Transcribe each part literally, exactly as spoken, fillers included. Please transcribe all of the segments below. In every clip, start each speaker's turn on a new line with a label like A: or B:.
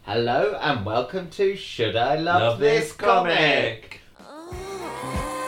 A: Hello and welcome to Should I Love,
B: Love
A: This,
B: This
A: Comic?
B: Comic?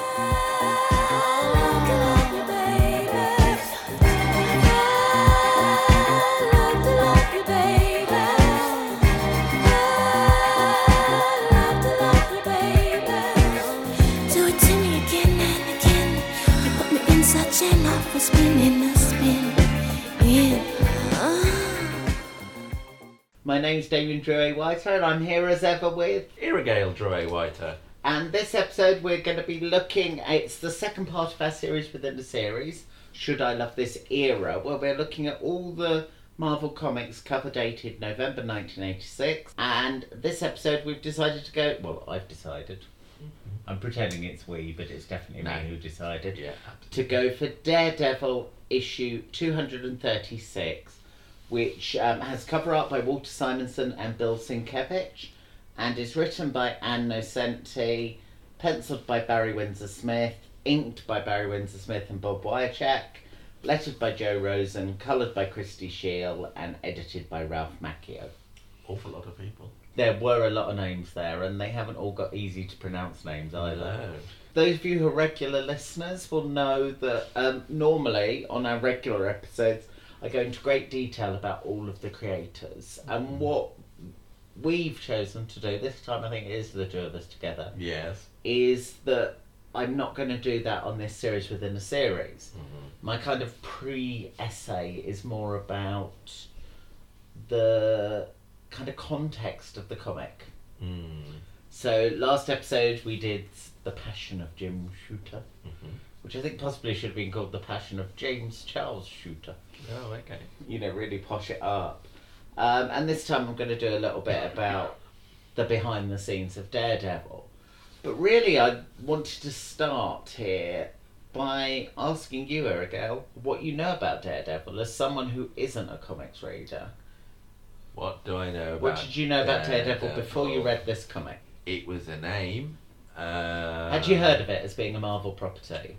A: My name's Damien Drew Whiter and I'm here as ever with...
B: Irrigale Drew Whiter.
A: And this episode we're going to be looking... It's the second part of our series within the series, Should I Love This Era, where we're looking at all the Marvel Comics cover dated November nineteen eighty-six. And this episode we've decided to go... Well, I've decided. Mm-hmm. I'm pretending it's we, but it's definitely
B: no.
A: me who decided.
B: Yeah,
A: to go for Daredevil issue two hundred thirty-six, which um, has cover art by Walter Simonson and Bill Sienkiewicz, and is written by Ann Nocenti, penciled by Barry Windsor-Smith, inked by Barry Windsor-Smith and Bob Wiacek, lettered by Joe Rosen, coloured by Christy Shield, and edited by Ralph Macchio.
B: Awful lot of people.
A: There were a lot of names there, and they haven't all got easy to pronounce names either.
B: No.
A: Those of you who are regular listeners will know that um, normally on our regular episodes I go into great detail about all of the creators. Mm. And what we've chosen to do, this time I think it is the two of us together,
B: Yes.
A: is that I'm not going to do that on this series within a series.
B: Mm-hmm.
A: My kind of pre-essay is more about the kind of context of the comic.
B: Mm.
A: So last episode we did The Passion of Jim Shooter,
B: Mm-hmm.
A: which I think possibly should have been called The Passion of James Charles Shooter.
B: Oh, okay.
A: You know, really posh it up. Um, and this time I'm going to do a little bit about the behind the scenes of Daredevil. But really I wanted to start here by asking you, Irrigale, what you know about Daredevil as someone who isn't a comics reader.
B: What do I know about
A: What did you know about Daredevil,
B: Daredevil
A: before you read this comic?
B: It was a name. Uh,
A: Had you heard of it as being a Marvel property?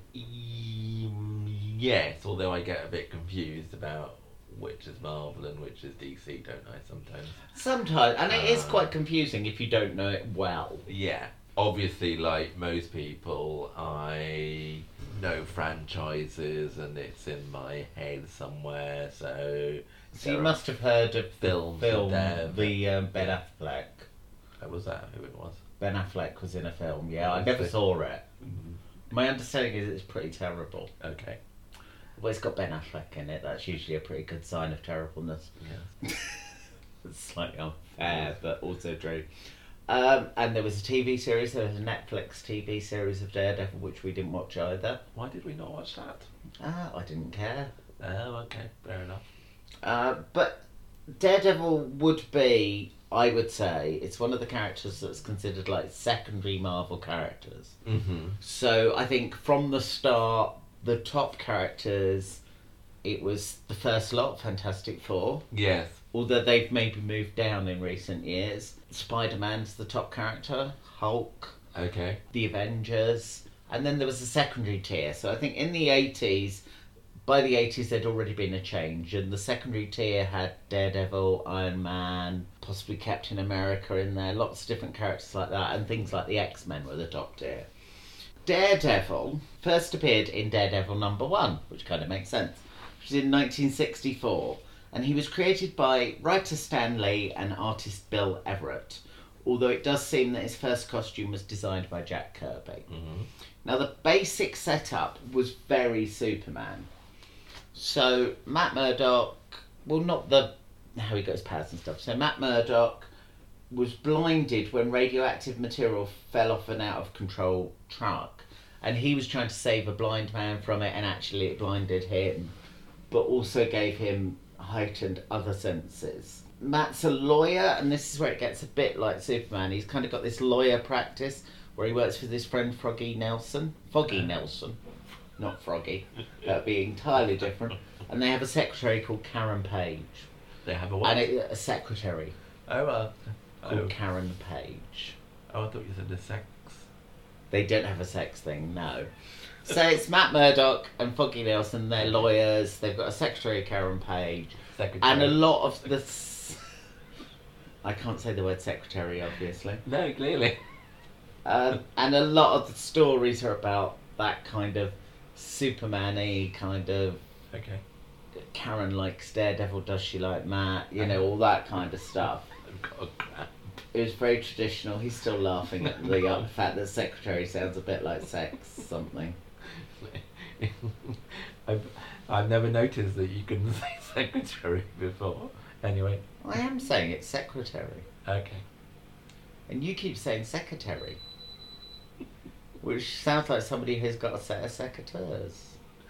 B: Yes, although I get a bit confused about which is Marvel and which is D C, don't I, sometimes?
A: Sometimes, and it is
B: Uh,
A: quite confusing if you don't know it well.
B: Yeah. Obviously, like most people, I know franchises and it's in my head somewhere, so...
A: So you must have heard of the
B: films
A: film,
B: there.
A: the um, Ben Affleck.
B: Oh, was that who it was?
A: Ben Affleck was in a film, yeah, I
B: Was
A: never
B: it?
A: saw it.
B: Mm-hmm.
A: My understanding is it's pretty terrible.
B: Okay.
A: Well, it's got Ben Affleck in it, that's usually a pretty good sign of terribleness.
B: Yeah.
A: It's slightly unfair, but also true. Um, and there was a T V series, there was a Netflix T V series of Daredevil, which we didn't watch either.
B: Why did we not watch that?
A: Ah, I didn't care.
B: Oh, okay. Fair enough.
A: Uh, but Daredevil would be, I would say, it's one of the characters that's considered like secondary Marvel characters.
B: Mm-hmm.
A: So I think from the start, the top characters, it was the first lot, Fantastic Four.
B: Yes.
A: Although they've maybe moved down in recent years. Spider-Man's the top character, Hulk,
B: Okay.
A: the Avengers, and then there was a secondary tier. So I think in the eighties, by the eighties there'd already been a change, and the secondary tier had Daredevil, Iron Man, possibly Captain America in there, lots of different characters like that, and things like the X-Men were the top tier. Daredevil first appeared in Daredevil number one, which kind of makes sense, which was in nineteen sixty-four, and he was created by writer Stan Lee and artist Bill Everett, although it does seem that his first costume was designed by Jack Kirby.
B: Mm-hmm.
A: Now the basic setup was very Superman. So Matt Murdock, well not the how he got his powers and stuff, so Matt Murdock was blinded when radioactive material fell off an out of control truck, and he was trying to save a blind man from it, and actually it blinded him, but also gave him heightened other senses. Matt's a lawyer, and this is where it gets a bit like Superman. He's kind of got this lawyer practice where he works with his friend Froggy Nelson. Foggy Nelson, not Froggy. That would be entirely different. And they have a secretary called Karen Page.
B: They have a what?
A: And it, a secretary
B: oh, uh,
A: called
B: oh.
A: Karen Page.
B: oh, I thought you said the sex.
A: They don't have a sex thing, no. So it's Matt Murdock and Foggy Nelson, they're lawyers, they've got a secretary, Karen Page,
B: Secretary.
A: and a lot of the... S- I can't say the word secretary, obviously.
B: No, clearly.
A: Um, and a lot of the stories are about that kind of Superman-y kind of
B: Okay.
A: Karen likes Daredevil, does she like Matt? You know, all that kind of stuff.
B: I've got a crap.
A: It was very traditional. He's still laughing at the uh, fact that secretary sounds a bit like sex something.
B: I've, I've never noticed that you couldn't say secretary before. Anyway.
A: I am saying it's secretary.
B: Okay.
A: And you keep saying secretary. Which sounds like somebody who's got a set of secateurs.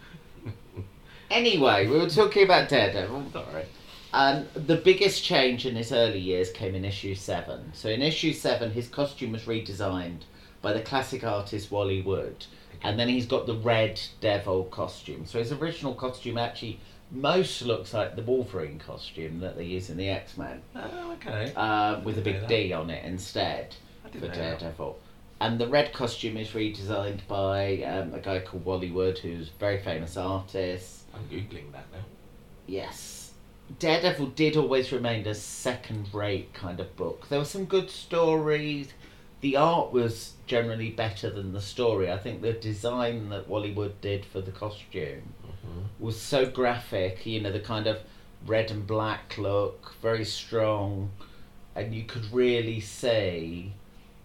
A: Anyway, we were talking about Daredevil.
B: Sorry.
A: Um, the biggest change in his early years came in issue seven. So in issue seven, his costume was redesigned by the classic artist Wally Wood. And then he's got the red devil costume. So his original costume actually most looks like the Wolverine costume that they use in the X-Men.
B: Oh, okay.
A: Uh, with a
B: Didn't know
A: big
B: that.
A: D on it instead
B: I
A: for
B: didn't know that.
A: Daredevil. And the red costume is redesigned by um, a guy called Wally Wood, who's a very famous artist.
B: I'm Googling that now.
A: Yes. Daredevil did always remain a second-rate kind of book. There were some good stories. The art was generally better than the story. I think the design that Wally Wood did for the costume
B: Mm-hmm.
A: was so graphic, you know, the kind of red and black look, very strong, and you could really see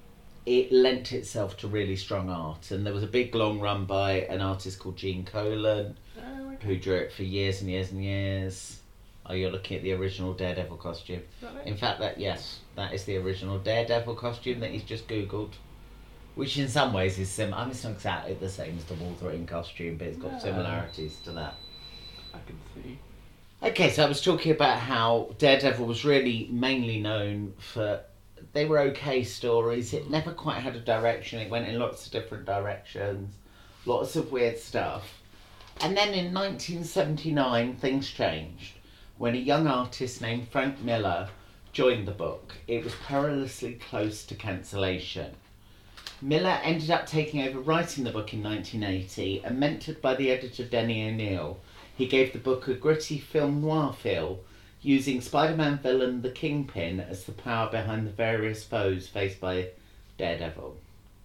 A: it lent itself to really strong art. And there was a big long run by an artist called Gene Colan,
B: Oh, okay.
A: who drew it for years and years and years. Oh, you're looking at the original Daredevil costume.
B: Is that it?
A: In fact, that yes, that is the original Daredevil costume that he's just Googled. Which in some ways is sim. I mean, it's not exactly the same as the Wolverine costume, but it's got
B: No.
A: similarities to that.
B: I can see.
A: Okay, so I was talking about how Daredevil was really mainly known for... They were okay stories. It never quite had a direction. It went in lots of different directions. Lots of weird stuff. And then in nineteen seventy-nine, things changed. When a young artist named Frank Miller joined the book. It was perilously close to cancellation. Miller ended up taking over writing the book in nineteen eighty, and mentored by the editor Denny O'Neil, he gave the book a gritty film noir feel, using Spider-Man villain the Kingpin as the power behind the various foes faced by Daredevil.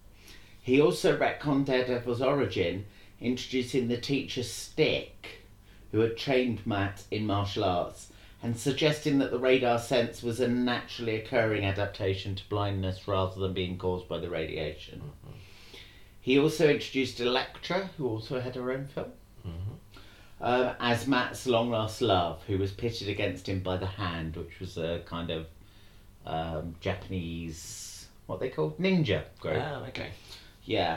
A: He also retconned Daredevil's origin, introducing the teacher Stick, who had trained Matt in martial arts, and suggesting that the radar sense was a naturally occurring adaptation to blindness rather than being caused by the radiation.
B: Mm-hmm.
A: He also introduced Elektra, who also had her own film,
B: Mm-hmm.
A: um, as Matt's long-lost love, who was pitted against him by the Hand, which was a kind of um, Japanese, what they called? Ninja group.
B: Oh, okay.
A: Yeah.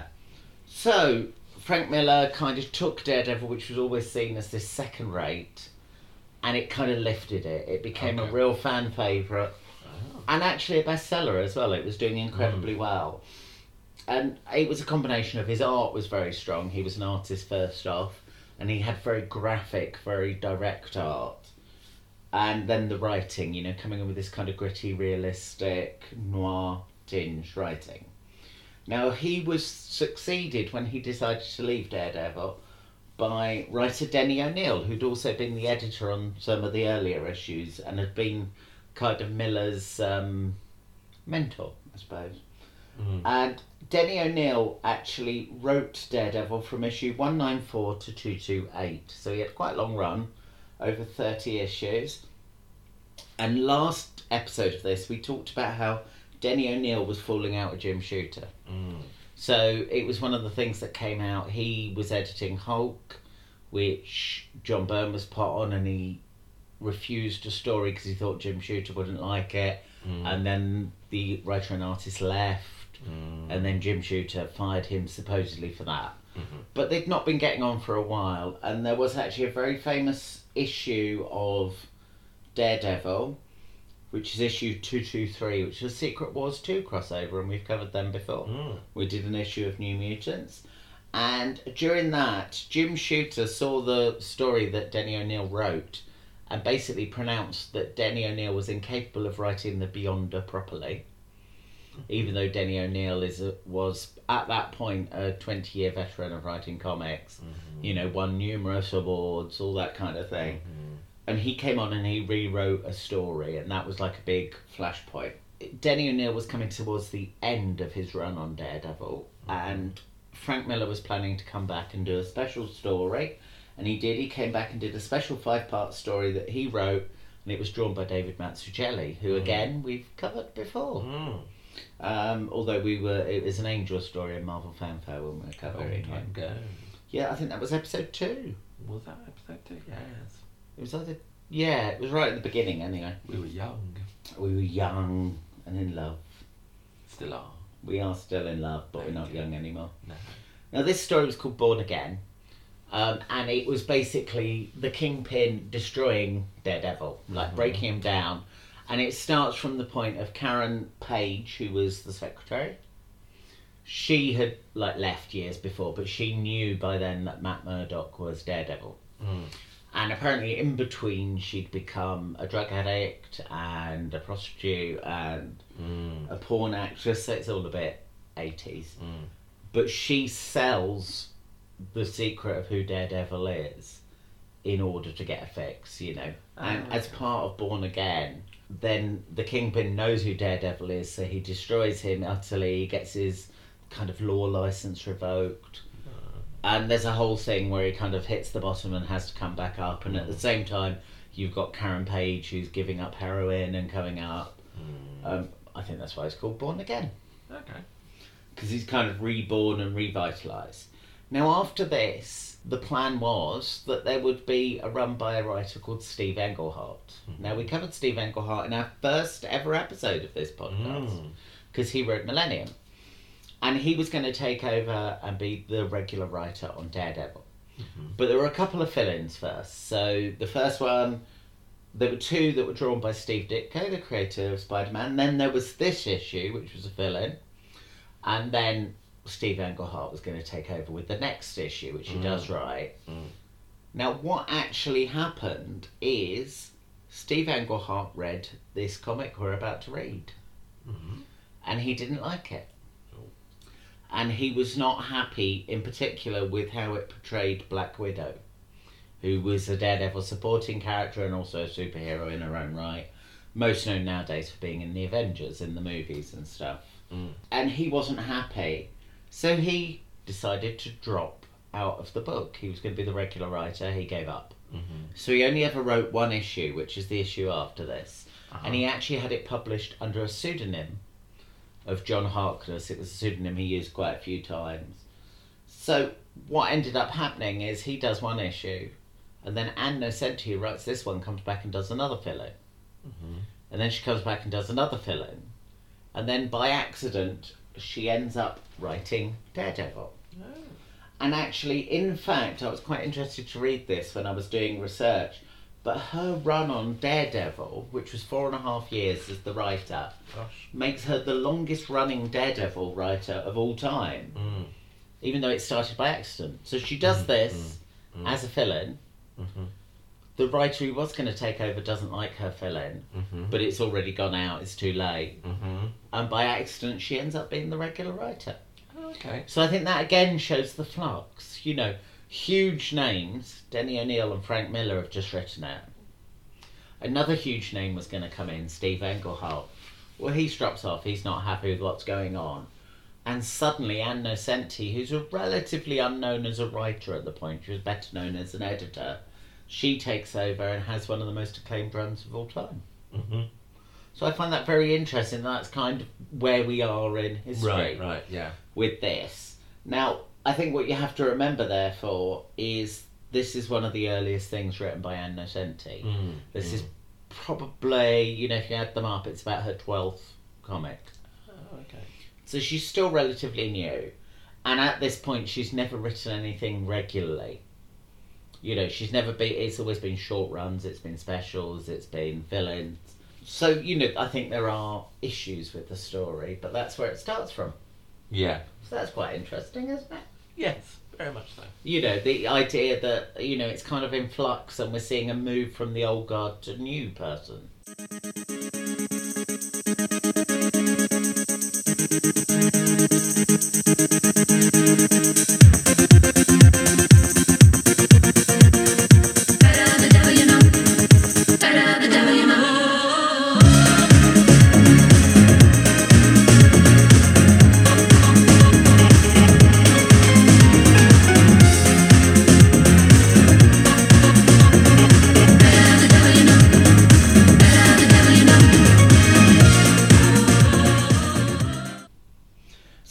A: So, Frank Miller kind of took Daredevil, which was always seen as this second rate, and it kind of lifted it. It became
B: Okay.
A: a real fan favourite,
B: Oh.
A: and actually a bestseller as well. It was doing incredibly well. And it was a combination of his art was very strong. He was an artist first off, and he had very graphic, very direct art. And then the writing, you know, coming in with this kind of gritty, realistic, noir tinge writing. Now, he was succeeded when he decided to leave Daredevil by writer Denny O'Neil, who'd also been the editor on some of the earlier issues and had been kind of Miller's um, mentor, I suppose.
B: Mm.
A: And Denny O'Neil actually wrote Daredevil from issue one ninety-four to two twenty-eight, so he had quite a long run, over thirty issues. And last episode of this, we talked about how Denny O'Neil was falling out with Jim Shooter.
B: Mm.
A: So it was one of the things that came out. He was editing Hulk, which John Byrne was put on, and he refused a story because he thought Jim Shooter wouldn't like it.
B: Mm.
A: And then the writer and artist left,
B: Mm.
A: and then Jim Shooter fired him supposedly for that.
B: Mhm.
A: But they'd not been getting on for a while, and there was actually a very famous issue of Daredevil, which is issue two twenty-three, which is Secret Wars two crossover, and we've covered them before.
B: Mm.
A: We did an issue of New Mutants, and during that, Jim Shooter saw the story that Denny O'Neil wrote, and basically pronounced that Denny O'Neil was incapable of writing the Beyonder properly, even though Denny O'Neil is a, was at that point a twenty-year veteran of writing comics.
B: Mhm.
A: You know, won numerous awards, all that kind of thing.
B: Mhm.
A: and he came on and he rewrote a story, and that was like a big flashpoint. Denny O'Neil was coming towards the end of his run on Daredevil, and Frank Miller was planning to come back and do a special story, and he did. He came back and did a special five-part story that he wrote, and it was drawn by David Mazzucchelli, who, mm. again, we've covered before.
B: Mm.
A: Um, although we were, it was an Angel story in Marvel Fanfare when we were covering
B: Long time
A: it.
B: ago.
A: Yeah, I think that was episode two.
B: Was that episode two? Yes.
A: It was either, yeah, it was right at the beginning anyway.
B: We were young.
A: We were young and in love.
B: Still are.
A: We are still in love, but
B: Thank
A: we're not
B: you.
A: young anymore.
B: No.
A: Now, this story was called Born Again, um, and it was basically the Kingpin destroying Daredevil, like
B: Mhm.
A: breaking him down. And it starts from the point of Karen Page, who was the secretary. She had like left years before, but she knew by then that Matt Murdock was Daredevil.
B: Mm.
A: And apparently in between she'd become a drug addict and a prostitute and
B: Mm.
A: a porn actress, so it's all a bit eighties.
B: Mm.
A: But she sells the secret of who Daredevil is in order to get a fix, you know. And
B: Oh,
A: as
B: okay.
A: part of Born Again, then the Kingpin knows who Daredevil is, so he destroys him utterly, he gets his kind of law license revoked. And there's a whole thing where he kind of hits the bottom and has to come back up. And at the same time, you've got Karen Page, who's giving up heroin and coming up.
B: Mm.
A: Um, I think that's why it's called Born Again.
B: Okay.
A: Because he's kind of reborn and revitalised. Now, after this, the plan was that there would be a run by a writer called Steve Englehart.
B: Mhm.
A: Now, we covered Steve Englehart in our first ever episode of this podcast,
B: Mm.
A: because he wrote Millennium. And he was going to take over and be the regular writer on Daredevil.
B: Mhm.
A: But there were a couple of fill-ins first. So the first one, there were two that were drawn by Steve Ditko, the creator of Spider-Man. Then there was this issue, which was a fill-in. And then Steve Englehart was going to take over with the next issue, which he
B: Mm.
A: does write.
B: Mm.
A: Now, what actually happened is Steve Englehart read this comic we're about to read.
B: Mhm.
A: And he didn't like it.
B: Oh.
A: And he was not happy, in particular, with how it portrayed Black Widow, who was a Daredevil supporting character and also a superhero in her own right, most known nowadays for being in the Avengers in the movies and stuff.
B: Mm.
A: And he wasn't happy, so he decided to drop out of the book. He was going to be the regular writer. He gave up.
B: Mhm.
A: So he only ever wrote one issue, which is the issue after this.
B: Uh-huh.
A: And he actually had it published under a pseudonym of John Harkness. It was a pseudonym he used quite a few times. So what ended up happening is he does one issue, and then Ann Nocenti, who writes this one, comes back and does another fill-in.
B: Mhm.
A: And then she comes back and does another fill-in. And then by accident, she ends up writing Daredevil.
B: Oh.
A: And actually, in fact, I was quite interested to read this when I was doing research, but her run on Daredevil, which was four and a half years as the writer,
B: Gosh.
A: makes her the longest running Daredevil writer of all time,
B: Mm.
A: even though it started by accident. So she does this
B: Mm. Mm.
A: as a fill-in.
B: Mhm.
A: The writer who was going to take over doesn't like her fill-in,
B: Mhm.
A: but it's already gone out, it's too late.
B: Mhm.
A: And by accident, she ends up being the regular writer.
B: Okay.
A: So I think that again shows the flux. You know, huge names, Denny O'Neil and Frank Miller have just written it. Another huge name was going to come in, Steve Englehart. Well, he drops off, he's not happy with what's going on. And suddenly Ann Nocenti, who's a relatively unknown as a writer at the point, she was better known as an editor, she takes over and has one of the most acclaimed runs of all time.
B: Mhm.
A: So I find that very interesting. That's kind of where we are in history.
B: Right. Right. Yeah.
A: With this. Now, I think what you have to remember, therefore, is this is one of the earliest things written by Ann Nocenti.
B: Mm.
A: This
B: Mm.
A: is probably, you know, if you add them up, it's about her twelfth comic.
B: Oh, okay.
A: So she's still relatively new. And at this point, she's never written anything regularly. You know, she's never been, it's always been short runs, it's been specials, it's been fill-ins. So, you know, I think there are issues with the story, but that's where it starts from.
B: Yeah.
A: So that's quite interesting, isn't it?
B: Yes. Very much so.
A: You know, the idea that, you know, it's kind of in flux and we're seeing a move from the old guard to new person.
C: Better the devil you know.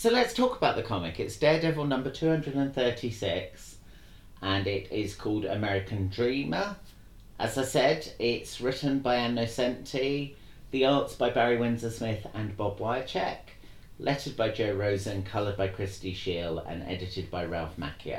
A: So let's talk about the comic. It's Daredevil number two hundred thirty-six, and it is called American Dreamer. As I said, it's written by Ann Nocenti, the arts by Barry Windsor-Smith and Bob Wyacek, lettered by Joe Rosen, coloured by Christy Scheel, and edited by Ralph Macchio.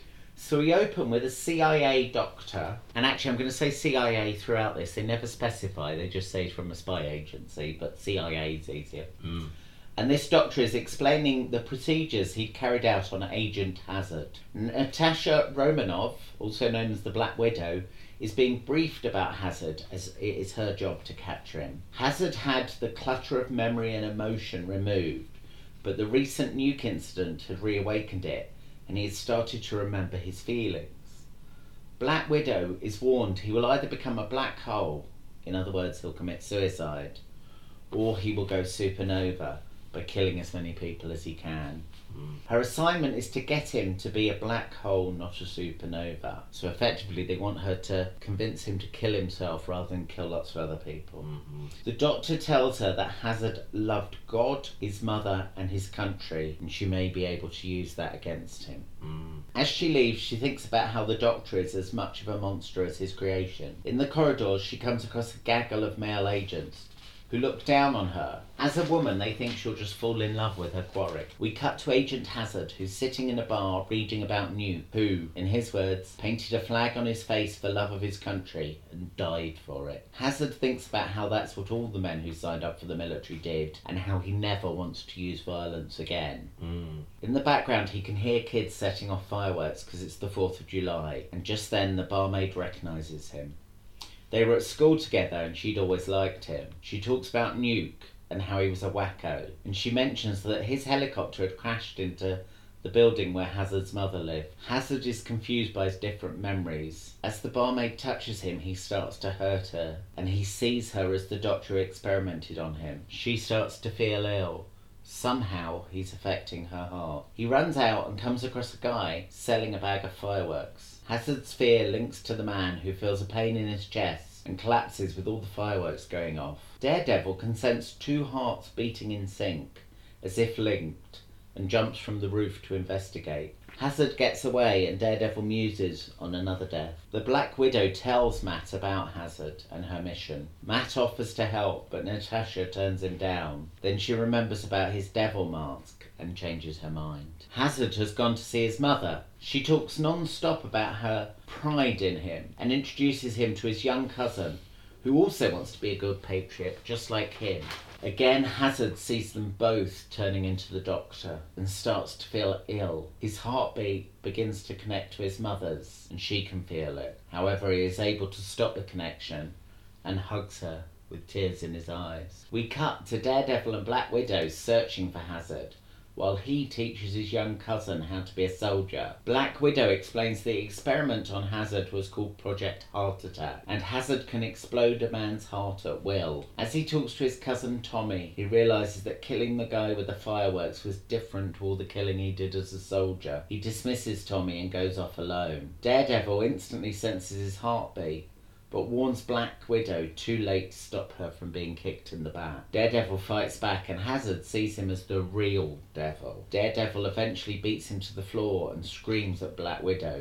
A: So we open with a C I A doctor, and actually I'm going to say C I A throughout this. They never specify, they just say it's from a spy agency, but C I A is easier.
B: Mm.
A: And this doctor is explaining the procedures he carried out on Agent Hazard. Natasha Romanoff, also known as the Black Widow, is being briefed about Hazard, as it is her job to capture him. Hazard had the clutter of memory and emotion removed, but the recent nuke incident had reawakened it, and he had started to remember his feelings. Black Widow is warned he will either become a black hole, in other words he'll commit suicide, or he will go supernova by killing as many people as he can.
B: Mm.
A: Her assignment is to get him to be a black hole, not a supernova. So effectively they want her to convince him to kill himself rather than kill lots of other people.
B: Mm-hmm.
A: The doctor tells her that Hazard loved God, his mother and his country, and she may be able to use that against him.
B: Mm.
A: As she leaves, she thinks about how the doctor is as much of a monster as his creation. In the corridors she comes across a gaggle of male agents who look down on her. As a woman, they think she'll just fall in love with her quarry. We cut to Agent Hazard, who's sitting in a bar reading about Nuke, who, in his words, painted a flag on his face for love of his country and died for it. Hazard thinks about how that's what all the men who signed up for the military did, and how he never wants to use violence again.
B: Mm.
A: In the background, he can hear kids setting off fireworks because it's the fourth of July, and just then the barmaid recognises him. They were at school together and she'd always liked him. She talks about Nuke and how he was a wacko, and she mentions that his helicopter had crashed into the building where Hazard's mother lived. Hazard is confused by his different memories. As the barmaid touches him, he starts to hurt her, and he sees her as the doctor experimented on him. She starts to feel ill. Somehow he's affecting her heart. He runs out and comes across a guy selling a bag of fireworks. Hazard's fear links to the man who feels a pain in his chest and collapses with all the fireworks going off. Daredevil can sense two hearts beating in sync, as if linked, and jumps from the roof to investigate. Hazard gets away and Daredevil muses on another death. The Black Widow tells Matt about Hazard and her mission. Matt offers to help, but Natasha turns him down. Then she remembers about his devil mask and changes her mind. Hazard has gone to see his mother. She talks non-stop about her pride in him and introduces him to his young cousin, who also wants to be a good patriot, just like him. Again, Hazard sees them both turning into the doctor and starts to feel ill. His heartbeat begins to connect to his mother's, and she can feel it. However, he is able to stop the connection and hugs her with tears in his eyes. We cut to Daredevil and Black Widow searching for Hazard, while he teaches his young cousin how to be a soldier. Black Widow explains the experiment on Hazard was called Project Heart Attack, and Hazard can explode a man's heart at will. As he talks to his cousin Tommy, he realises that killing the guy with the fireworks was different to all the killing he did as a soldier. He dismisses Tommy and goes off alone. Daredevil instantly senses his heartbeat, but warns Black Widow too late to stop her from being kicked in the back. Daredevil fights back and Hazard sees him as the real devil. Daredevil eventually beats him to the floor and screams at Black Widow.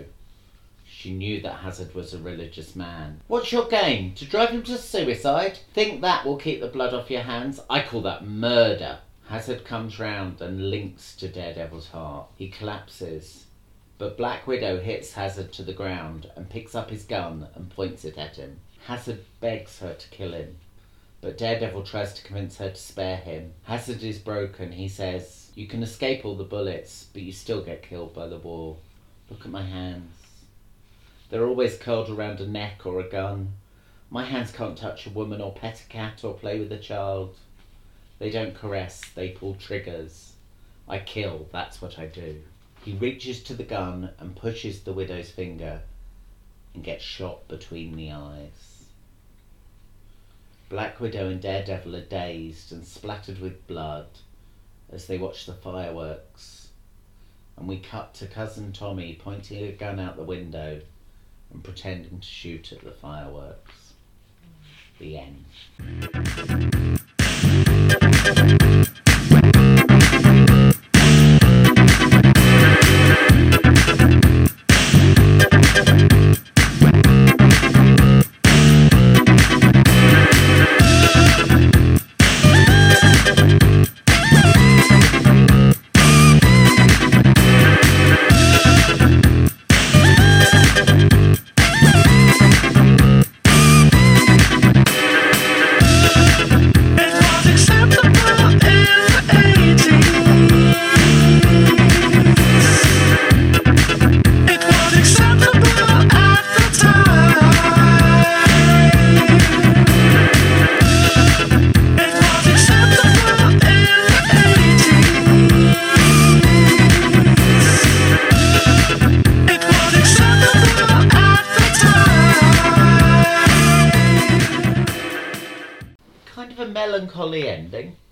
A: She knew that Hazard was a religious man. What's your game? To drive him to suicide? Think that will keep the blood off your hands? I call that murder. Hazard comes round and links to Daredevil's heart. He collapses. But Black Widow hits Hazard to the ground and picks up his gun and points it at him. Hazard begs her to kill him, but Daredevil tries to convince her to spare him. Hazard is broken. He says, "You can escape all the bullets, but you still get killed by the war. Look at my hands. They're always curled around a neck or a gun. My hands can't touch a woman or pet a cat or play with a child. They don't caress, they pull triggers. I kill, that's what I do." He reaches to the gun and pushes the widow's finger and gets shot between the eyes. Black Widow and Daredevil are dazed and splattered with blood as they watch the fireworks, and we cut to cousin Tommy pointing a gun out the window and pretending to shoot at the fireworks. The end.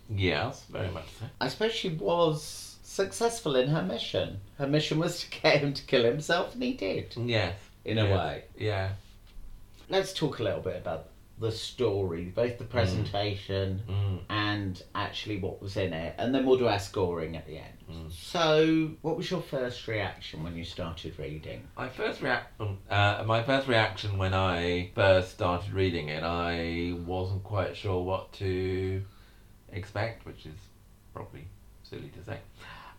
B: Yes, very much so.
A: I suppose she was successful in her mission. Her mission was to get him to kill himself, and he did,
B: Yes.
A: in a
B: yes.
A: way.
B: Yeah.
A: Let's talk a little bit about the story, both the presentation
B: Mm.
A: and actually what was in it, and then we'll do our scoring at the end.
B: Mm.
A: So, what was your first reaction when you started reading?
B: My first react, um, uh, my first reaction when I first started reading it, I wasn't quite sure what to expect, which is probably silly to say.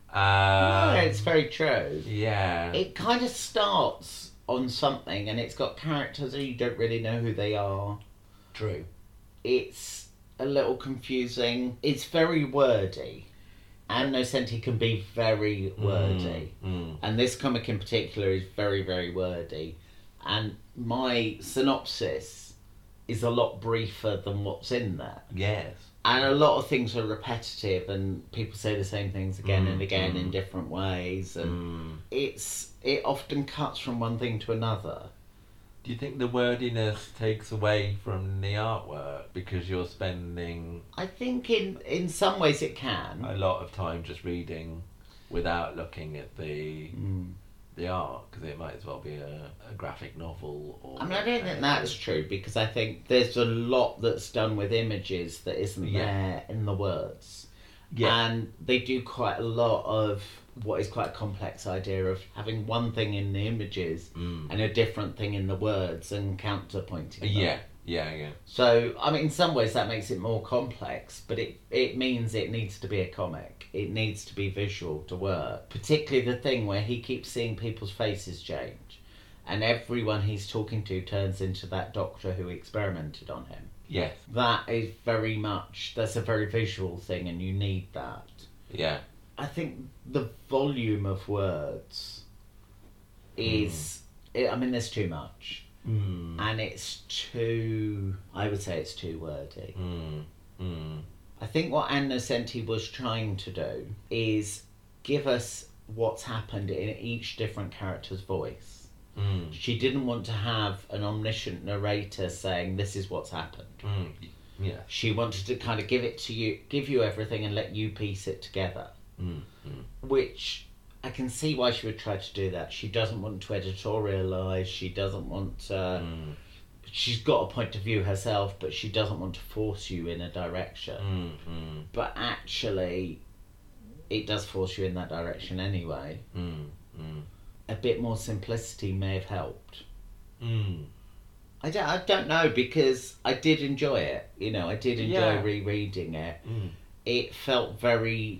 B: Um,
A: no, it's very true.
B: Yeah.
A: It kind of starts on something, and it's got characters and you don't really know who they are.
B: True.
A: It's a little confusing. It's very wordy. Ann Nocenti can be very wordy.
B: Mm, mm.
A: And this comic in particular is very, very wordy. And my synopsis is a lot briefer than what's in there.
B: Yes.
A: And a lot of things are repetitive, and people say the same things again
B: Mm,
A: and again
B: mm.
A: in different ways. And
B: Mm.
A: it's it often cuts from one thing to another.
B: Do you think the wordiness takes away from the artwork because you're spending
A: I think in in some ways it can.
B: a lot of time just reading without looking at the
A: Mm.
B: the art, because it might as well be a, a graphic novel or
A: I mean, I don't think that's true, because I think there's a lot that's done with images that isn't
B: Yeah.
A: there in the words.
B: Yeah.
A: And they do quite a lot of what is quite a complex idea of having one thing in the images
B: Mm.
A: and a different thing in the words and counterpointing them.
B: Yeah, yeah, yeah.
A: So, I mean, in some ways that makes it more complex, but it, it means it needs to be a comic. It needs to be visual to work. Particularly the thing where he keeps seeing people's faces change, and everyone he's talking to turns into that doctor who experimented on him.
B: Yes.
A: That is very much, that's a very visual thing, and you need that.
B: Yeah.
A: I think the volume of words is, I mean, there's too much.
B: Mm.
A: And it's too, I would say it's too wordy.
B: Mm. Mm.
A: I think what Ann Nocenti was trying to do is give us what's happened in each different character's voice.
B: Mm.
A: She didn't want to have an omniscient narrator saying this is what's happened.
B: Mm. Yeah.
A: She wanted to kind of give it to you, give you everything and let you piece it together.
B: Mm. Mm.
A: Which I can see why she would try to do that. She doesn't want to editorialise, she doesn't want to...
B: Mm.
A: She's got a point of view herself, but she doesn't want to force you in a direction.
B: Mm. Mm.
A: But actually, it does force you in that direction anyway.
B: Mm. Mm.
A: A bit more simplicity may have helped.
B: Mm.
A: I don't, I don't know, because I did enjoy it. You know, I did enjoy
B: Yeah.
A: rereading it.
B: Mm.
A: It felt very,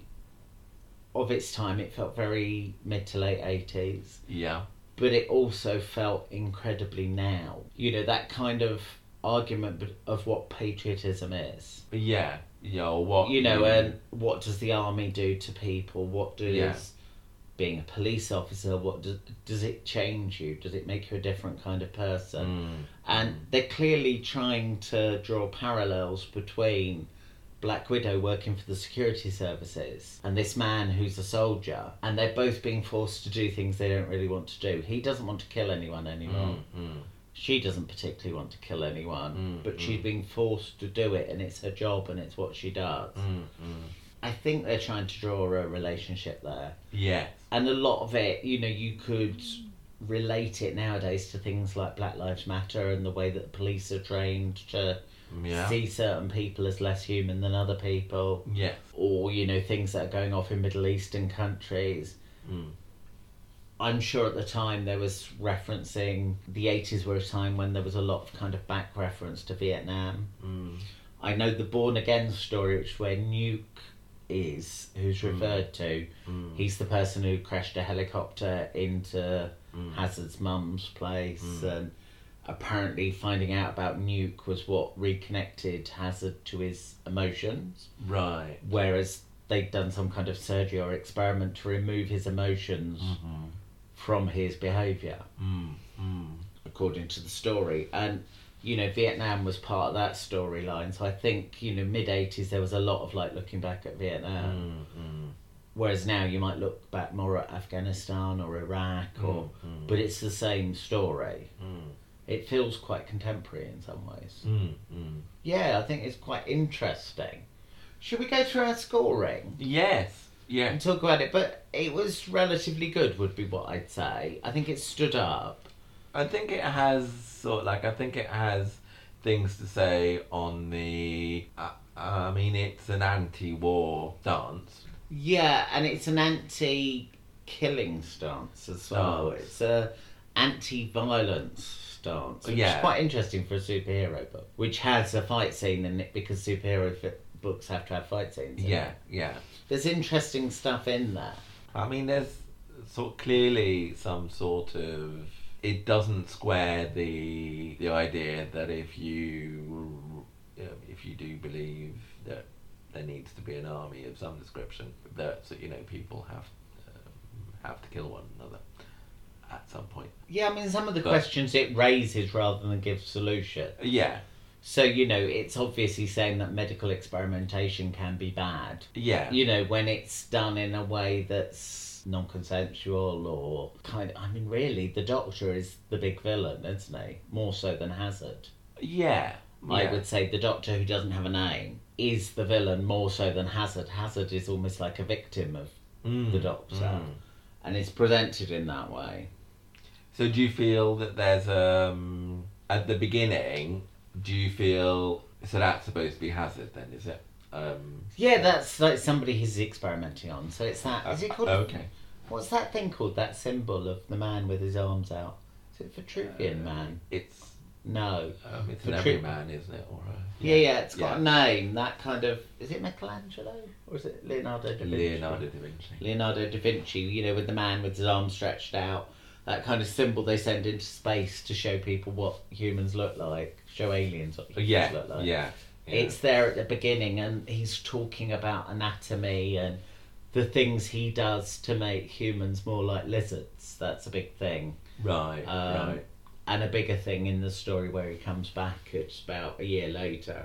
A: of its time, it felt very mid to late eighties.
B: Yeah.
A: But it also felt incredibly now. You know, that kind of argument b- of what patriotism is.
B: Yeah. Yeah. Or what?
A: You know, and what does the army do to people? What does
B: Yeah.
A: being a police officer, what does, does it change you? Does it make you a different kind of person?
B: Mm.
A: And they're clearly trying to draw parallels between Black Widow working for the security services and this man who's a soldier, and they're both being forced to do things they don't really want to do. He doesn't want to kill anyone anymore.
B: Mm. Mm.
A: She doesn't particularly want to kill anyone,
B: Mm,
A: but
B: mm.
A: she's being forced to do it, and it's her job and it's what she does.
B: Mm. Mm.
A: I think they're trying to draw a relationship there.
B: Yes.
A: And a lot of it, you know, you could relate it nowadays to things like Black Lives Matter and the way that the police are trained to
B: Yeah.
A: see certain people as less human than other people.
B: Yes.
A: Or, you know, things that are going off in Middle Eastern countries.
B: Mm.
A: I'm sure at the time there was referencing, the eighties were a time when there was a lot of kind of back reference to Vietnam.
B: Mm.
A: I know the Born Again story, which is where Nuke is, who's
B: Mm.
A: referred to.
B: Mm.
A: He's the person who crashed a helicopter into
B: Mm.
A: Hazard's mum's place,
B: Mm.
A: and apparently finding out about Nuke was what reconnected Hazard to his emotions,
B: Right.
A: whereas they'd done some kind of surgery or experiment to remove his emotions
B: Mm-hmm.
A: from his behaviour,
B: Mm. Mm.
A: according to the story. And, you know, Vietnam was part of that storyline, so I think, you know, mid-eighties there was a lot of, like, looking back at Vietnam.
B: Mm. Mm.
A: Whereas now you might look back more at Afghanistan or Iraq, or
B: Mm.
A: but it's the same story.
B: Mm.
A: It feels quite contemporary in some ways.
B: Mm. Mm.
A: Yeah, I think it's quite interesting. Should we go through our scoring
B: Yes. Yeah.
A: and talk about it? But it was relatively good, would be what I'd say. I think it stood up.
B: I think it has sort of like I think it has things to say on the. Uh, I mean, it's an anti-war stance.
A: Yeah, and it's an anti-killing stance as well.
B: Stance.
A: It's a anti-violence stance, which
B: Yeah.
A: is quite interesting for a superhero book, which has a fight scene in it because superhero fi- books have to have fight scenes. in
B: Yeah,
A: it.
B: yeah.
A: There's interesting stuff in there.
B: I mean, there's sort clearly some sort of. It doesn't square the the idea that if you um, if you do believe that there needs to be an army of some description, that you know people have um, have to kill one another at some point.
A: Yeah, I mean, some of the
B: But-
A: questions it raises rather than give solution.
B: Yeah,
A: So, you know, it's obviously saying that medical experimentation can be bad.
B: yeah,
A: You know, when it's done in a way that's non-consensual or kind of, I mean, really, the Doctor is the big villain, isn't he? More so than Hazard.
B: yeah.
A: I
B: yeah.
A: would say the Doctor, who doesn't have a name, is the villain more so than Hazard. Hazard is almost like a victim of
B: Mm,
A: the Doctor.
B: mm.
A: And it's presented in that way.
B: So do you feel that there's um at the beginning? Do you feel so that's supposed to be Hazard then? Is it? Um,
A: Yeah, that's like somebody he's experimenting on. So it's that. Is it called?
B: Okay.
A: What's that thing called? That symbol of the man with his arms out. Is it Vitruvian
B: Uh,
A: Man?
B: It's
A: No.
B: um, it's
A: For
B: an
A: tri-
B: everyman, isn't it? Or a,
A: Yeah, yeah, it's got
B: yeah.
A: a name. That kind of. Is it Michelangelo? Or is it Leonardo da Vinci?
B: Leonardo da Vinci.
A: Leonardo da Vinci, you know, with the man with his arms stretched out. That kind of symbol they send into space to show people what humans look like. Show aliens what humans
B: Yeah,
A: look like.
B: yeah, yeah.
A: It's there at the beginning, and he's talking about anatomy and the things he does to make humans more like lizards. That's a big thing.
B: right,
A: Um,
B: right.
A: And a bigger thing in the story where he comes back, it's about a year later.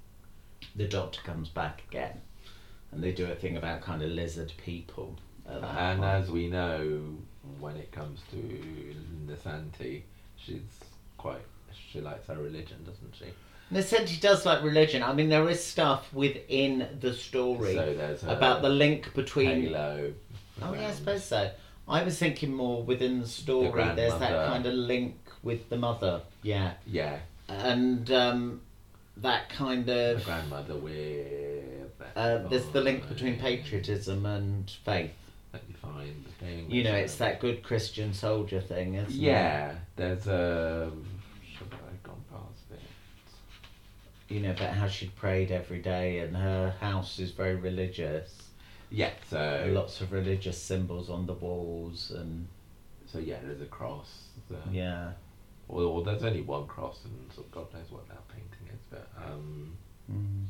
A: The Doctor comes back again, and they do a thing about kind of lizard people. At that
B: And
A: point.
B: as we know, when it comes to Nisanti, she's quite. She likes her religion, doesn't she?
A: Nascenti does like religion. I mean, there is stuff within the story
B: So there's her
A: about the link between.
B: halo.
A: Oh yeah, I
B: around-
A: suppose so. I was thinking more within the story. There's that
B: grandmother.
A: kind of link with the mother. Yeah,
B: Yeah,
A: and um, that kind
B: the
A: of.
B: grandmother with.
A: Uh, there's the link between patriotism and faith.
B: That you find the thing.
A: You know,
B: there's
A: it's
B: a-
A: that good Christian soldier thing, isn't it?
B: Yeah, there's a. Should I have gone past it?
A: You know, about how she prayed every day, and her house is very religious.
B: Yeah, so
A: Lots of religious symbols on the walls, and
B: so yeah, there's a cross. So,
A: yeah.
B: Or, or there's only one cross, and sort of God knows what that painting is, but um,
A: Mm.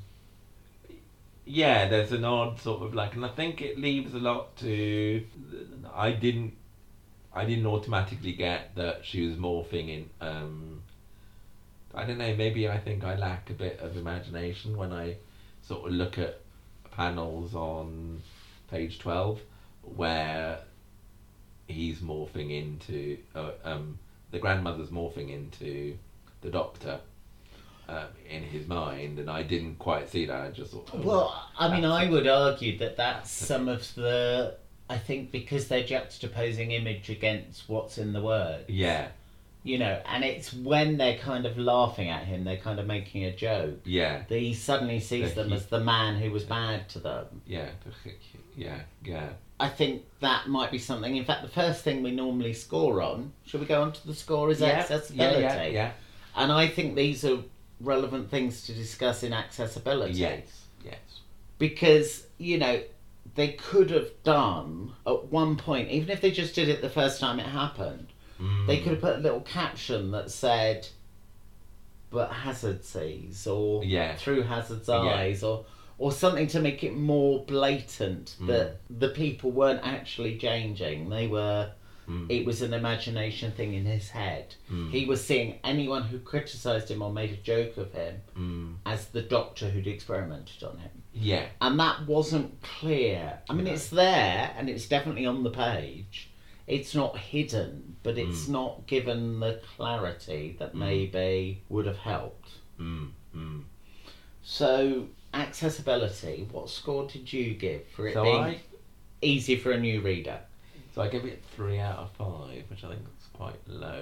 B: yeah, there's an odd sort of like, and I think it leaves a lot to. I didn't, I didn't automatically get that she was morphing in. Um, I don't know. Maybe I think I lack a bit of imagination when I sort of look at panels on page twelve where he's morphing into uh, um the grandmother's morphing into the Doctor. Um, in his mind, and I didn't quite see that. I just thought, oh,
A: Well, I mean,
B: that's-
A: I would argue that that's some of the. I think because they're juxtaposing image against what's in the word.
B: yeah,
A: You know, and it's when they're kind of laughing at him, they're kind of making a joke,
B: yeah,
A: that he suddenly sees
B: That
A: them
B: he-
A: as the man who was bad to them.
B: yeah, yeah, yeah.
A: I think that might be something. In fact, the first thing we normally score on, should we go on to the score, is
B: yeah,
A: accessibility.
B: yeah, yeah, yeah.
A: And I think these are relevant things to discuss in accessibility.
B: Yes, yes.
A: Because, you know, they could have done at one point, even if they just did it the first time it happened,
B: Mm.
A: they could have put a little caption that said, but Hazard sees, or
B: Yeah.
A: through Hazard's
B: Yeah.
A: eyes, or or something to make it more blatant
B: Mm.
A: that the people weren't actually changing. They were,
B: Mm.
A: it was an imagination thing in his head.
B: Mm.
A: He was seeing anyone who criticised him or made a joke of him
B: Mm.
A: as the Doctor who'd experimented on him.
B: Yeah,
A: And that wasn't clear. I mean,
B: No.
A: it's there and it's definitely on the page. It's not hidden, but it's
B: Mm.
A: not given the clarity that
B: Mm.
A: maybe would have helped.
B: mm. Mm.
A: So, accessibility, what score did you give for it
B: So
A: being
B: I,
A: easy for a new reader?
B: so I give it three out of five, which I think is quite low.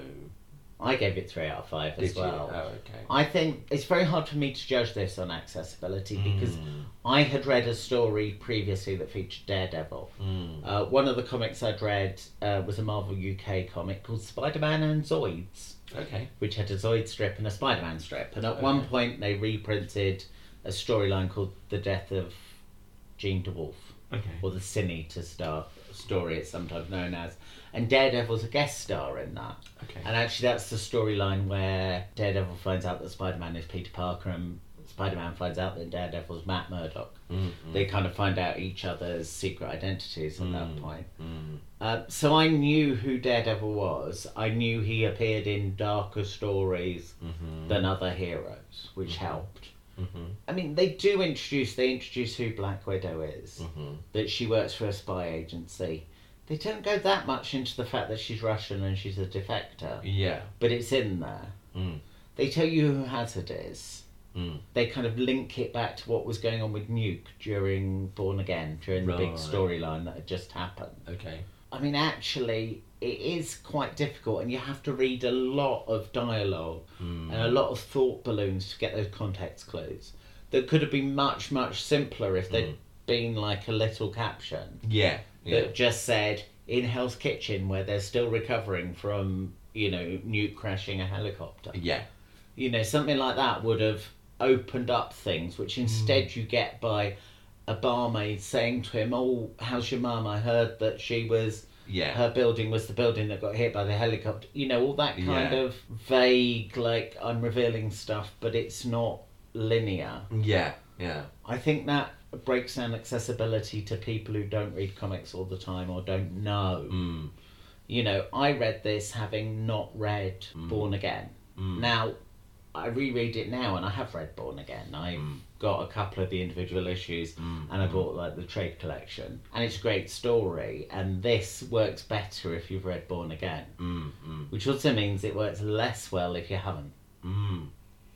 A: I gave it three out of five
B: Did
A: as well.
B: you? Oh, okay.
A: I think it's very hard for me to judge this on accessibility because
B: Mm.
A: I had read a story previously that featured Daredevil.
B: Mm.
A: Uh, one of the comics I'd read uh, was a Marvel U K comic called Spider-Man and Zoids,
B: Okay.
A: which had a Zoid strip and a Spider-Man strip. And at one
B: Okay.
A: point they reprinted a storyline called The Death of Jean DeWolf,
B: Okay.
A: or the Sin Eater star story it's sometimes known as. And Daredevil's a guest star in that.
B: Okay.
A: And actually that's the storyline where Daredevil finds out that Spider-Man is Peter Parker and Spider-Man finds out that Daredevil's Matt Murdock.
B: Mm,
A: They
B: mm,
A: kind of find out each other's secret identities at that
B: Mm.
A: point.
B: mm.
A: Uh, so I knew who Daredevil was. I knew he appeared in darker stories
B: Mhm.
A: than other heroes, which
B: Mhm.
A: helped.
B: Mhm.
A: I mean, they do introduce, they introduce who Black Widow is,
B: Mhm.
A: that she works for a spy agency. They don't go that much into the fact that she's Russian and she's a defector,
B: Yeah.
A: but it's in there.
B: Mm.
A: They tell you who Hazard is.
B: Mm.
A: They kind of link it back to what was going on with Nuke during Born Again, during the big
B: Right.
A: storyline that had just happened.
B: Okay.
A: I mean, actually, it is quite difficult, and you have to read a lot of dialogue
B: Mm.
A: and a lot of thought balloons to get those context clues. That could have been much, much simpler if there'd
B: Mm.
A: been like a little caption
B: Yeah. Yeah.
A: that just said, in Hell's Kitchen, where they're still recovering from, you know, Nuke crashing a helicopter.
B: Yeah.
A: You know, something like that would have opened up things, which instead
B: Mm.
A: you get by a barmaid saying to him, "Oh, how's your mum? I heard that she was,
B: Yeah.
A: her building was the building that got hit by the helicopter." You know, all that kind
B: Yeah.
A: of vague, like, I'm revealing stuff, but it's not linear.
B: Yeah. Yeah.
A: I think that breaks down accessibility to people who don't read comics all the time or don't know.
B: Mm.
A: You know, I read this having not read
B: Mm.
A: Born Again.
B: Mm.
A: Now, I reread it now, and I have read Born Again. I've
B: Mm.
A: got a couple of the individual issues,
B: Mm.
A: and I
B: Mm.
A: bought like the trade collection, and it's a great story. And this works better if you've read Born Again,
B: Mm. Mm.
A: which also means it works less well if you haven't.
B: Mm.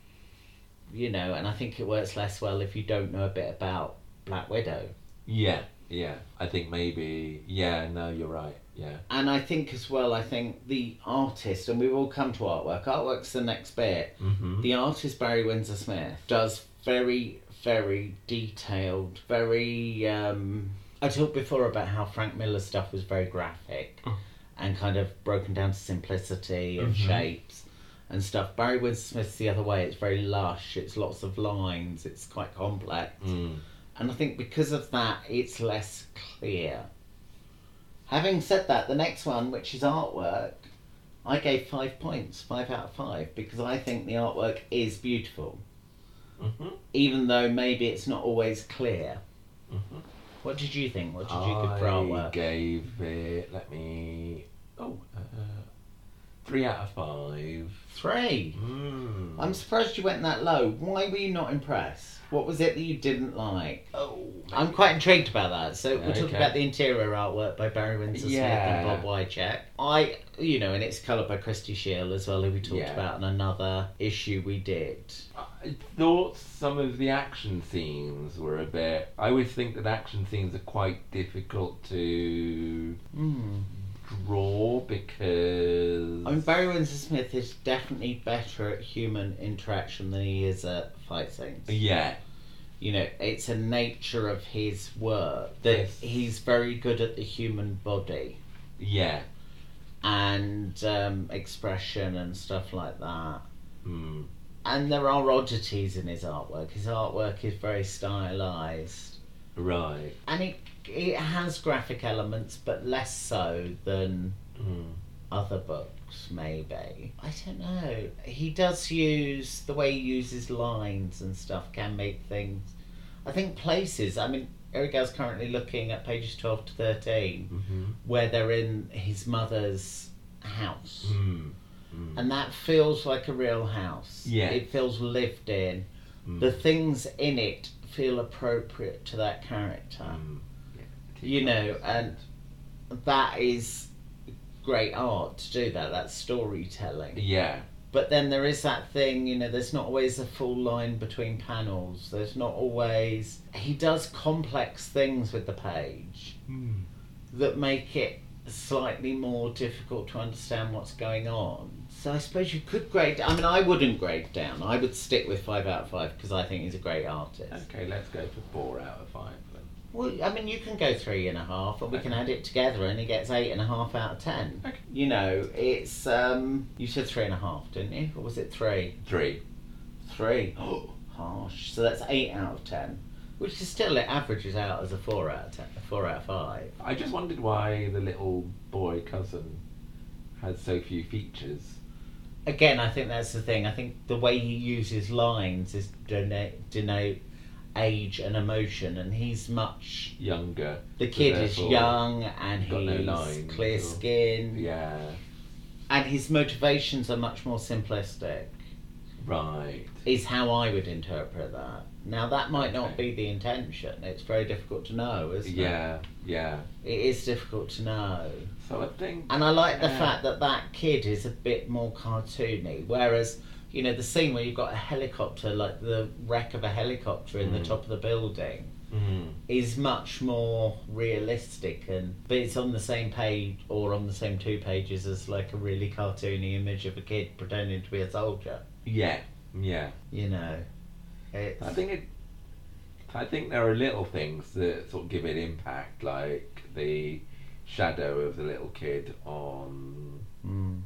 A: You know, and I think it works less well if you don't know a bit about Black Widow.
B: Yeah. Yeah. I think maybe. Yeah. No, you're right. Yeah.
A: And I think as well, I think the artist, and we will come to artwork. Artwork's the next bit.
B: Mm-hmm.
A: The artist Barry Windsor Smith does very, very detailed, very. Um, I talked before about how Frank Miller's stuff was very graphic
B: Oh.
A: and kind of broken down to simplicity and
B: Mhm.
A: shapes and stuff. Barry Windsor Smith's the other way. It's very lush. It's lots of lines. It's quite complex.
B: Mm.
A: And I think because of that, it's less clear. Having said that, the next one, which is artwork, I gave five points, five out of five, because I think the artwork is beautiful,
B: Mm-hmm.
A: even though maybe it's not always clear.
B: Mm-hmm.
A: What did you think? What did you give for
B: I
A: artwork?
B: gave it. Let me. Oh, uh, three out of five.
A: Three.
B: Mm.
A: I'm surprised you went that low. Why were you not impressed? What was it that you didn't like?
B: Oh,
A: I'm quite intrigued about that. So we're talking
B: Okay.
A: about the interior artwork by Barry Windsor Smith and
B: Yeah.
A: Bob Wycheck. I, you know, and it's coloured by Christy Shield as well, who we talked
B: Yeah.
A: about in another issue we did.
B: I thought some of the action scenes were a bit. I always think that action scenes are quite difficult to
A: Hmm.
B: draw because.
A: I mean, Barry Windsor Smith is definitely better at human interaction than he is at fight scenes.
B: Yeah.
A: You know, it's a nature of his work that
B: Yes.
A: he's very good at the human body
B: Yeah.
A: and um, expression and stuff like that.
B: Mm.
A: And there are oddities in his artwork. His artwork is very stylized,
B: Right.
A: and it it has graphic elements, but less so than
B: Mm.
A: other books. Maybe, I don't know. He does use the way he uses lines and stuff can make things. I think places. I mean, Eriga's currently looking at pages twelve to thirteen,
B: Mm-hmm.
A: where they're in his mother's house.
B: Mm. Mm.
A: And that feels like a real house.
B: Yeah.
A: It feels lived in.
B: Mm.
A: The things in it feel appropriate to that character.
B: Mm. Yeah.
A: You know, and that is great art to do that. That's storytelling.
B: Yeah.
A: But then there is that thing, you know, there's not always a full line between panels. There's not always... He does complex things with the page
B: Mm.
A: that make it slightly more difficult to understand what's going on. So I suppose you could grade... I mean, I wouldn't grade down. I would stick with five out of five because I think he's a great artist.
B: Okay, let's go for four out of five then.
A: Well, I mean, you can go three and a half, and we can
B: Okay.
A: add it together, and he gets eight and a half out of ten.
B: Okay.
A: You know, it's um. You said three and a half, didn't you? Or was it three?
B: Three.
A: Three. Oh, harsh. So that's eight out of ten, which is still, it averages out as a four out of ten, a four out of five.
B: I just wondered why the little boy cousin had so few features.
A: Again, I think that's the thing. I think the way he uses lines is denote, denote age and emotion, and he's much...
B: Younger.
A: The
B: so
A: kid is
B: therefore-
A: young, and
B: got no
A: he's
B: lines
A: clear
B: or-
A: skinned,
B: Yeah.
A: and his motivations are much more simplistic,
B: Right.
A: is how I would interpret that. Now, that might not
B: Okay.
A: be the intention. It's very difficult to know, isn't it?
B: Yeah, yeah.
A: It is difficult to know.
B: So I think.
A: And I like the
B: Yeah.
A: fact that that kid is a bit more cartoony, whereas, you know, the scene where you've got a helicopter, like the wreck of a helicopter in the
B: Mm.
A: top of the building,
B: Mm.
A: is much more realistic, and but it's on the same page or on the same two pages as like a really cartoony image of a kid pretending to be a soldier.
B: Yeah, yeah.
A: You know, it's,
B: I think it. I think there are little things that sort of give it impact, like the shadow of the little kid on
A: mm,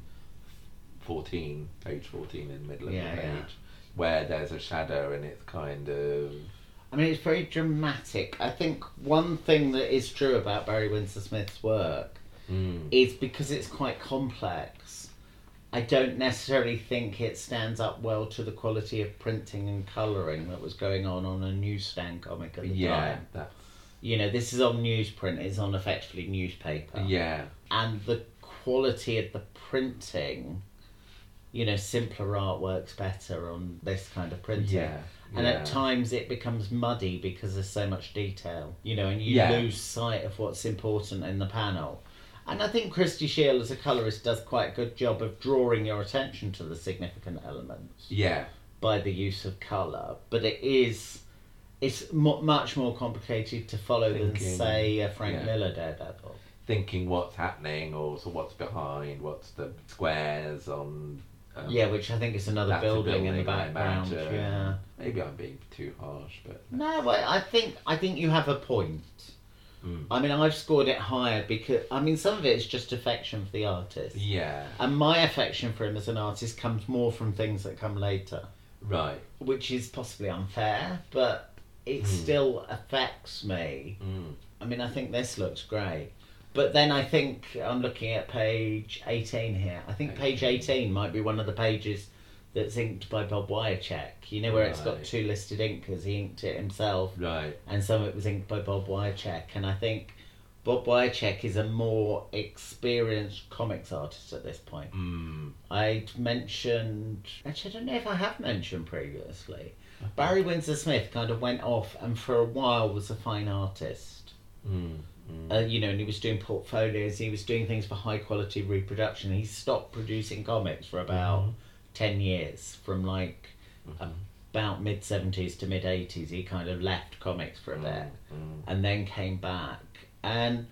B: fourteen, page fourteen in the middle of
A: Yeah,
B: the page,
A: yeah.
B: where there's a shadow and it's kind of.
A: I mean, it's very dramatic. I think one thing that is true about Barry Windsor Smith's work
B: Mm.
A: is because it's quite complex. I don't necessarily think it stands up well to the quality of printing and colouring that was going on on a newsstand comic at the
B: Yeah,
A: time.
B: that's.
A: You know, this is on newsprint, it's on effectively newspaper.
B: Yeah,
A: And the quality of the printing, you know, simpler art works better on this kind of printing.
B: yeah.
A: And
B: yeah.
A: at times it becomes muddy because there's so much detail, you know, and you
B: Yeah.
A: lose sight of what's important in the panel. And I think Christy Shield as a colourist does quite a good job of drawing your attention to the significant elements
B: Yeah,
A: by the use of colour. But it is, it's mu much more complicated to follow than,
B: Thinking,
A: say, a Frank
B: yeah.
A: Miller Daredevil.
B: thinking what's happening or so what's behind, what's the squares on. Um,
A: Yeah, which I think is another
B: that's a
A: building, in the
B: building, I
A: background.
B: imagine.
A: Yeah.
B: Maybe I'm being too harsh, but.
A: No, I, I think I think you have a point.
B: Mm.
A: I mean, I've scored it higher because I mean some of it is just affection for the artist,
B: Yeah,
A: and my affection for him as an artist comes more from things that come later,
B: right.
A: which is possibly unfair, but it
B: Mm.
A: still affects me.
B: Mm.
A: I mean, I think this looks great. But then I think I'm looking at page eighteen here. I think page eighteen might be one of the pages that's inked by Bob Wyacek. You know, where it's got
B: Right.
A: two listed inkers. He inked it himself,
B: Right.
A: and some of it was inked by Bob Wyacek. And I think Bob Wyacek is a more experienced comics artist at this point.
B: Mm.
A: I'd mentioned, actually, I don't know if I have mentioned previously, Barry Windsor Smith kind of went off and for a while was a fine artist.
B: Mm. Mm.
A: Uh, you know, and he was doing portfolios, he was doing things for high quality reproduction. He stopped producing comics for about
B: Mhm.
A: ten years, from like
B: Mhm.
A: about mid seventies to mid eighties. He kind of left comics for a bit
B: Mm.
A: and then came back. And,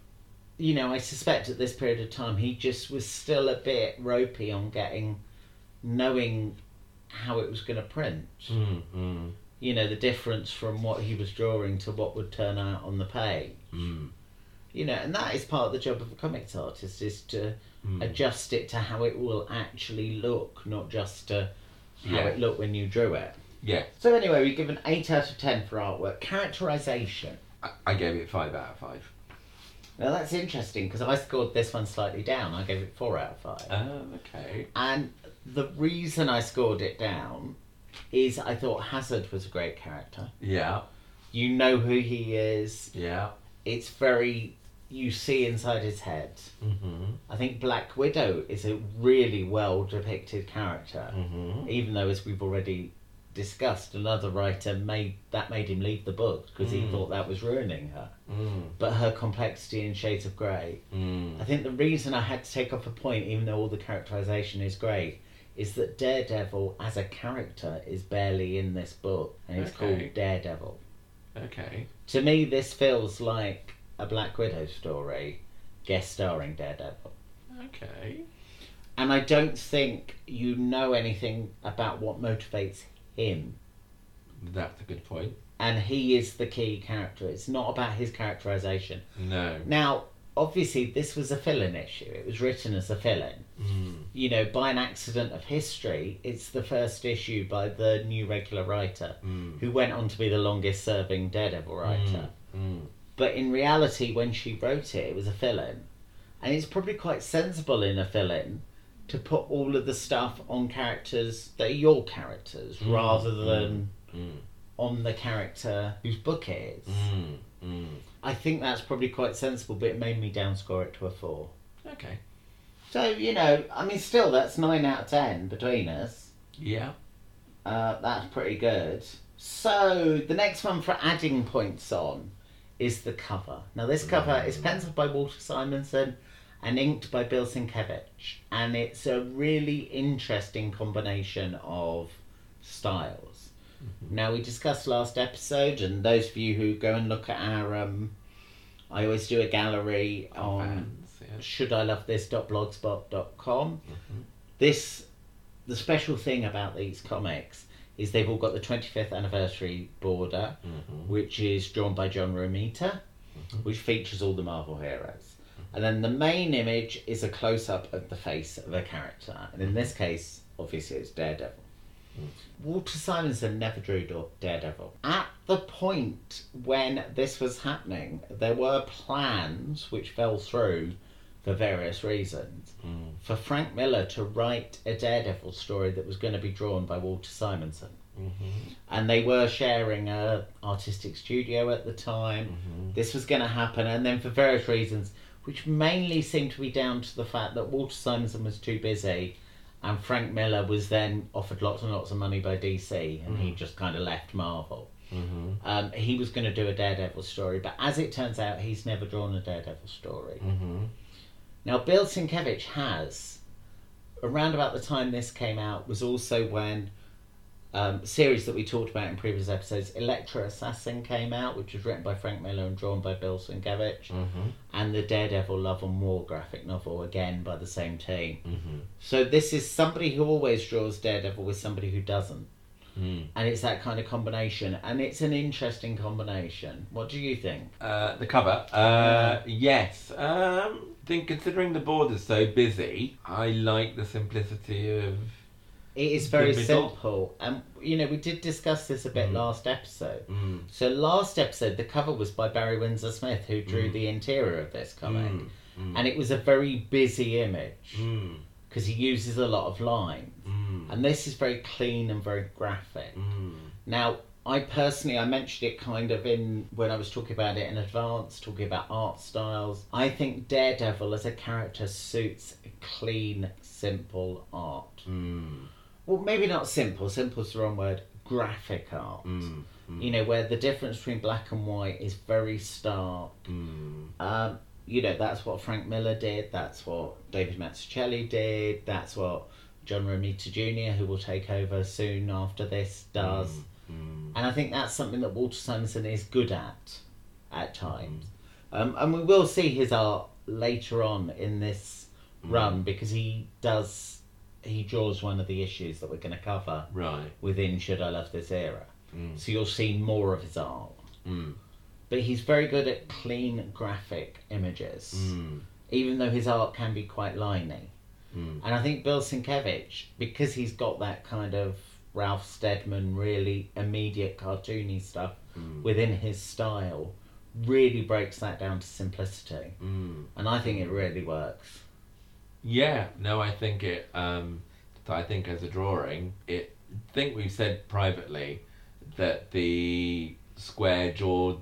A: you know, I suspect at this period of time he just was still a bit ropey on getting, knowing how it was going to print.
B: Mm. Mm.
A: You know, the difference from what he was drawing to what would turn out on the page.
B: Mm.
A: You know, and that is part of the job of a comics artist, is to
B: Mm.
A: adjust it to how it will actually look, not just to how
B: Yeah.
A: it looked when you drew it.
B: Yeah,
A: So anyway, we give an eight out of ten for artwork. Characterisation.
B: I, I gave it five out of five.
A: Now that's interesting because I scored this one slightly down. I gave it four out of five.
B: Oh, okay.
A: And the reason I scored it down is I thought Hazard was a great character.
B: Yeah,
A: You know who he is.
B: yeah.
A: It's very, you see inside his head.
B: Mm-hmm.
A: I think Black Widow is a really well depicted character,
B: Mm-hmm.
A: even though, as we've already discussed, another writer made that made him leave the book because he
B: Mm.
A: thought that was ruining her.
B: Mm.
A: But her complexity in Shades of Grey,
B: Mm.
A: I think the reason I had to take off a point, even though all the characterisation is great, is that Daredevil as a character is barely in this book, and it's
B: Okay.
A: called Daredevil.
B: Okay.
A: To me, this feels like a Black Widow story, guest starring Daredevil.
B: Okay.
A: And I don't think you know anything about what motivates him.
B: That's a good point.
A: And he is the key character. It's not about his characterization.
B: No.
A: Now, obviously, this was a fill-in issue. It was written as a fill-in.
B: Mm.
A: You know, by an accident of history, it's the first issue by the new regular writer,
B: Mm.
A: who went on to be the longest-serving Daredevil writer.
B: Mm. Mm.
A: But in reality, when she wrote it, it was a fill-in. And it's probably quite sensible in a fill-in to put all of the stuff on characters that are your characters,
B: Mm.
A: rather than
B: Mm.
A: on the character whose book it is.
B: Mm. Mm.
A: I think that's probably quite sensible, but it made me downscore it to a four.
B: Okay.
A: So, you know, I mean, still, that's nine out of ten between us.
B: Yeah.
A: Uh, that's pretty good. So, the next one for adding points on is the cover. Now, this cover
B: Mm.
A: is penciled by Walter Simonson and inked by Bill Sienkiewicz. And it's a really interesting combination of styles.
B: Mm-hmm.
A: Now, we discussed last episode, and those of you who go and look at our... Um, I always do a gallery
B: Our
A: on
B: fans, yeah.
A: should I love this dot blogspot dot com.
B: Mhm.
A: This, the special thing about these comics is they've all got the twenty-fifth anniversary border,
B: Mhm.
A: which is drawn by John Romita,
B: Mhm.
A: which features all the Marvel heroes. And then the main image is a close-up of the face of a character. And in this case, obviously, it's Daredevil. Walter Simonson never drew Da- Daredevil. At the point when this was happening, there were plans, which fell through for various reasons,
B: Mm.
A: for Frank Miller to write a Daredevil story that was going to be drawn by Walter Simonson.
B: Mhm.
A: And they were sharing a artistic studio at the time.
B: Mhm.
A: This was going to happen, and then for various reasons, which mainly seemed to be down to the fact that Walter Simonson was too busy, and Frank Miller was then offered lots and lots of money by D C, and he
B: Mm.
A: just kind of left Marvel.
B: Mhm.
A: Um, he was going to do a Daredevil story, but as it turns out, he's never drawn a Daredevil story.
B: Mhm.
A: Now, Bill Sienkiewicz has, around about the time this came out, was also when um, a series that we talked about in previous episodes, Elektra Assassin, came out, which was written by Frank Miller and drawn by Bill Sienkiewicz,
B: Mhm.
A: and the Daredevil Love and War graphic novel, again by the same team.
B: Mhm.
A: So this is somebody who always draws Daredevil with somebody who doesn't.
B: Mm.
A: And it's that kind of combination, and it's an interesting combination. What do you think?
B: Uh, the cover. Uh, yes. Um, I think considering the border's so busy, I like the simplicity of.
A: It is very
B: The middle.
A: simple, and you know we did discuss this a bit
B: Mm.
A: last episode.
B: Mm.
A: So last episode, the cover was by Barry Windsor Smith, who drew
B: Mm.
A: the interior of this comic,
B: Mm. Mm.
A: and it was a very busy image
B: Mm.
A: because he uses a lot of lines,
B: Mm.
A: and this is very clean and very graphic.
B: Mm.
A: Now, I personally, I mentioned it kind of in when I was talking about it in advance, talking about art styles. I think Daredevil as a character suits clean, simple art.
B: Mm.
A: Well, maybe not simple. Simple's the wrong word. Graphic art.
B: Mm. Mm.
A: You know, where the difference between black and white is very stark.
B: Mm.
A: Um, you know, that's what Frank Miller did. That's what David Mazzucchelli did. That's what John Romita Junior, who will take over soon after this, does.
B: Mm.
A: And I think that's something that Walter Simonson is good at, at times. Um, and we will see his art later on in this
B: Mm.
A: run, because he does, he draws one of the issues that we're going to cover
B: Right.
A: within Should I Love This Era.
B: Mm.
A: So you'll see more of his art.
B: Mm.
A: But he's very good at clean graphic images,
B: Mm.
A: even though his art can be quite liney.
B: Mm.
A: And I think Bill Sienkiewicz, because he's got that kind of Ralph Steadman, really immediate cartoony stuff
B: Mm.
A: within his style, really breaks that down to simplicity.
B: Mm.
A: And I think it really works.
B: Yeah, no, I think it. Um, I think as a drawing, it. I think we've said privately that the square jaw,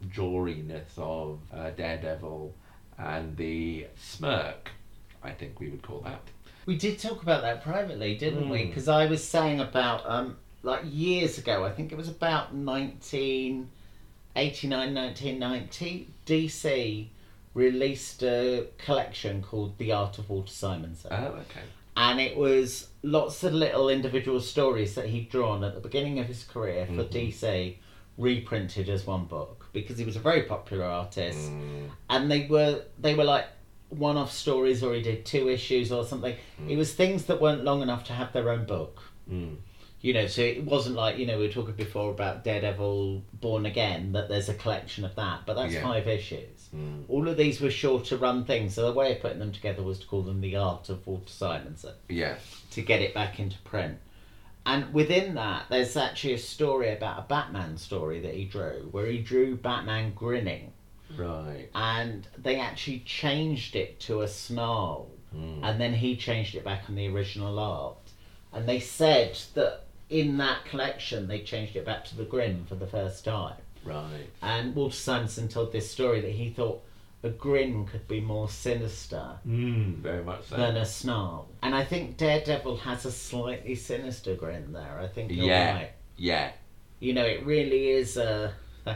B: jawiness of uh, Daredevil and the smirk, I think we would call that.
A: We did talk about that privately, didn't we?
B: Mm.
A: Because I was saying about, um, like years ago, I think it was about nineteen eighty-nine, nineteen ninety, D C released a collection called The Art of Walter Simonson.
B: Oh, okay.
A: And it was lots of little individual stories that he'd drawn at the beginning of his career for
B: Mhm.
A: D C, reprinted as one book, because he was a very popular artist.
B: Mm.
A: And they were they were like one-off stories, or he did two issues or something.
B: Mm.
A: It was things that weren't long enough to have their own book.
B: Mm.
A: You know, so it wasn't like, you know, we were talking before about Daredevil Born Again, that there's a collection of that, but that's
B: Yeah.
A: five issues.
B: Mm.
A: All of these were shorter run things, so the way of putting them together was to call them The Art of Walter Simonson,
B: Yes.
A: to get it back into print. And within that, there's actually a story about a Batman story that he drew, where he drew Batman grinning,
B: Right.
A: and they actually changed it to a snarl,
B: Mm.
A: and then he changed it back on the original art. And they said that in that collection, they changed it back to the grin for the first time.
B: Right.
A: And Walter Simonson told this story that he thought a grin could be more sinister
B: Mm. Very much so.
A: than a snarl. And I think Daredevil has a slightly sinister grin there. I think you're
B: Yeah.
A: right.
B: Yeah.
A: You know, it really is a...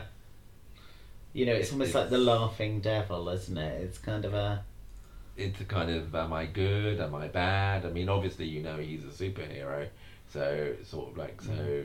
A: You know, it's,
B: It's-
A: almost
B: it's-
A: like the laughing devil, isn't it? It's kind of a...
B: It's a kind of, am I good? Am I bad? I mean, obviously, you know, he's a superhero, so it's sort of like so,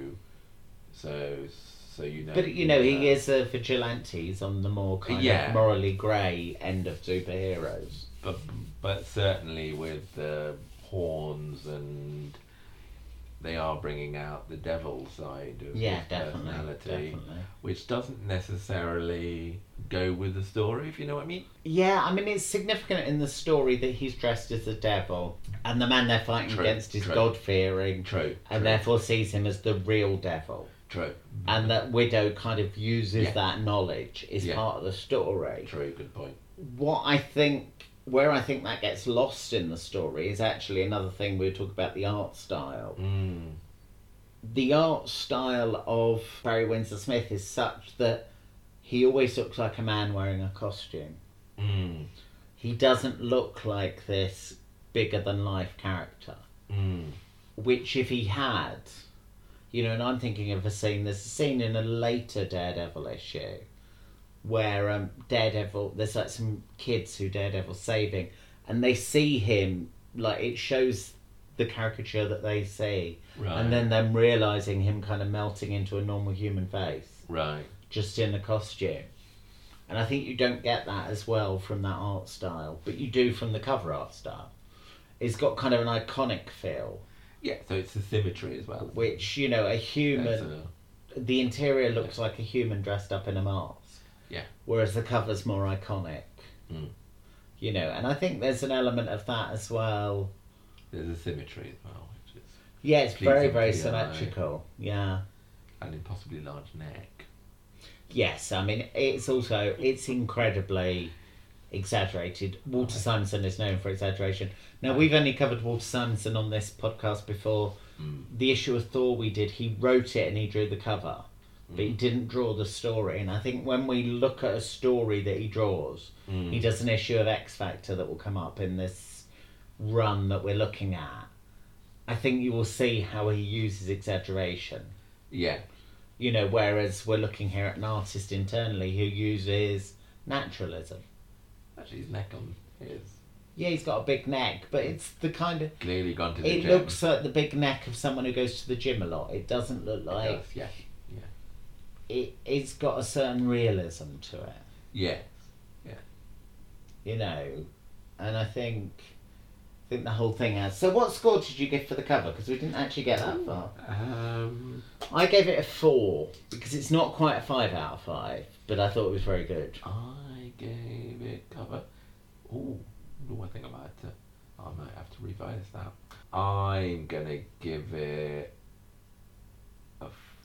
B: so, so you know.
A: But, you know, he
B: uh,
A: is a vigilante. He's on the more kind
B: Yeah.
A: of morally grey end of superheroes.
B: But but certainly with the horns, and they are bringing out the devil side of
A: Yeah,
B: his
A: definitely,
B: personality,
A: definitely.
B: which doesn't necessarily go with the story, if you know what I mean.
A: Yeah, I mean, it's significant in the story that he's dressed as the devil, and the man they're fighting
B: True,
A: against is
B: true.
A: God-fearing,
B: True.
A: and
B: true,
A: therefore sees him as the real devil.
B: true.
A: And that Widow kind of uses
B: Yeah.
A: that knowledge is
B: Yeah.
A: part of the story.
B: True. Good point.
A: What I think, where I think that gets lost in the story is actually another thing we talk about, the art style.
B: Mm.
A: The art style of Barry Windsor Smith is such that he always looks like a man wearing a costume.
B: Mm.
A: He doesn't look like this bigger than life character,
B: Mm.
A: which if he had, you know, and I'm thinking of a scene, there's a scene in a later Daredevil issue where um, Daredevil, there's like some kids who Daredevil's saving, and they see him, like it shows the caricature that they see,
B: Right.
A: and then them realising him kind of melting into a normal human face,
B: Right.
A: just in a costume. And I think you don't get that as well from that art style, but you do from the cover art style. It's got kind of an iconic feel,
B: Yeah. So it's the symmetry as well.
A: which, you know, a
B: That's
A: human,
B: a-
A: the interior looks like a human dressed up in a mask.
B: Yeah.
A: Whereas the cover's more iconic.
B: Mm.
A: You know, and I think there's an element of that as well.
B: There's a symmetry as well, which is
A: Yeah, it's very,
B: Pleasing
A: very
B: to the eye.
A: symmetrical. Yeah.
B: an impossibly large neck.
A: Yes, I mean, it's also, it's incredibly exaggerated. Walter
B: Right.
A: Simonson is known for exaggeration. Now, we've only covered Walter Simonson on this podcast before.
B: Mm.
A: The issue of Thor we did, he wrote it and he drew the cover, but he
B: Mm.
A: didn't draw the story. And I think when we look at a story that he draws,
B: Mm.
A: he does an issue of X Factor that will come up in this run that we're looking at. I think you will see how he uses exaggeration.
B: Yeah.
A: You know, whereas we're looking here at an artist internally who uses naturalism.
B: Actually, his neck on his
A: Yeah, he's got a big neck, but it's the kind of...
B: clearly gone to the
A: It
B: gym.
A: looks like the big neck of someone who goes to the gym a lot. It doesn't look
B: It
A: like...
B: does, yeah.
A: It, it's got a certain realism to it,
B: Yeah.
A: you know? And I think... I think the whole thing has... So what score did you give for the cover? Because we didn't actually get that far.
B: Um,
A: I gave it a four, because it's not quite a five out of five, but I thought it was very good.
B: I gave it cover. Ooh, ooh, I think I might have to. I might have to revise that. I'm gonna give it a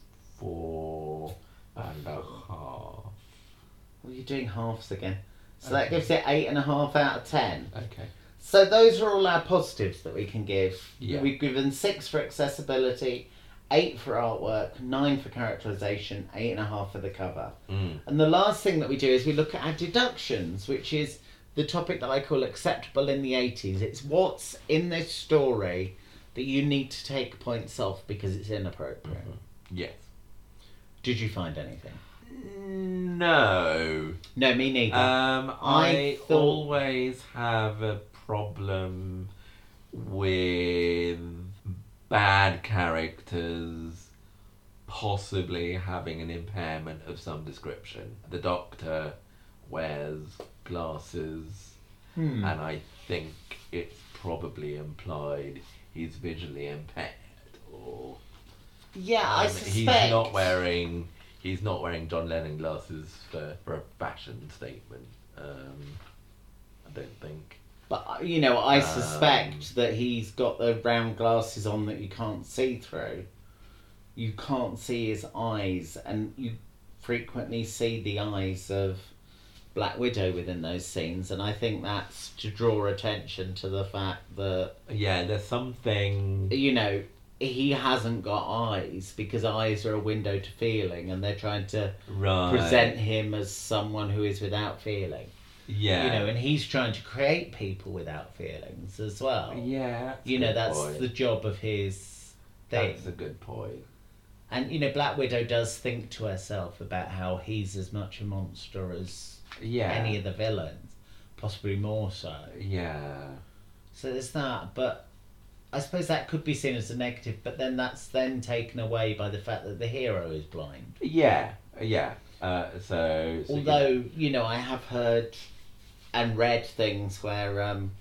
B: four and a half.
A: Well, you're doing halves again. So
B: Okay.
A: that gives it eight and a half out of ten.
B: Okay.
A: So those are all our positives that we can give.
B: Yeah.
A: We've given six for accessibility, eight for artwork, nine for characterization, eight and a half for the cover.
B: Mm.
A: And the last thing that we do is we look at our deductions, which is the topic that I call acceptable in the eighties. It's what's in this story that you need to take points off because it's inappropriate.
B: Mhm. Yes.
A: Did you find anything?
B: No.
A: No, me neither.
B: Um,
A: I
B: I
A: thought-
B: always have a problem with bad characters possibly having an impairment of some description. The Doctor wears glasses,
A: Hmm.
B: and I think it's probably implied he's visually impaired, or
A: Yeah, I
B: um,
A: suspect
B: he's not wearing he's not wearing John Lennon glasses for, for a fashion statement. Um, I don't think.
A: But uh, you know, I
B: Um,
A: suspect that he's got the round glasses on that you can't see through. You can't see his eyes, and you frequently see the eyes of Black Widow within those scenes, and I think that's to draw attention to the fact that,
B: Yeah, there's something.
A: you know, he hasn't got eyes, because eyes are a window to feeling, and they're trying to
B: Right.
A: present him as someone who is without feeling.
B: Yeah.
A: You know, and he's trying to create people without feelings as well.
B: Yeah. That's a
A: You know,
B: good
A: that's
B: point.
A: the job of his thing.
B: That's a good point.
A: And, you know, Black Widow does think to herself about how he's as much a monster as
B: Yeah.
A: any of the villains, possibly more so.
B: Yeah.
A: So there's that, but I suppose that could be seen as a negative, but then that's then taken away by the fact that the hero is blind.
B: Yeah. Yeah. Uh, so, so
A: Although, you know, I have heard and read things where um,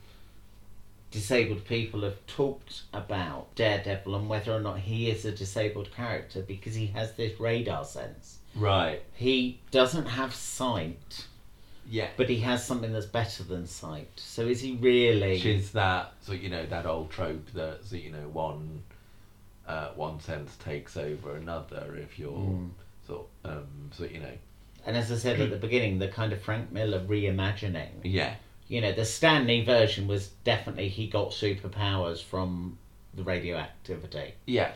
A: disabled people have talked about Daredevil and whether or not he is a disabled character, because he has this radar sense.
B: right.
A: He doesn't have sight,
B: Yeah.
A: but he has something that's better than sight. So is he really...
B: Which is that, so you know, that old trope that, so, you know, one uh, one sense takes over another if you're
A: Mm.
B: sort um so you know.
A: And as I said at the beginning, the kind of Frank Miller reimagining.
B: Yeah.
A: You know, the Stanley version was definitely he got superpowers from the radioactivity.
B: Yeah.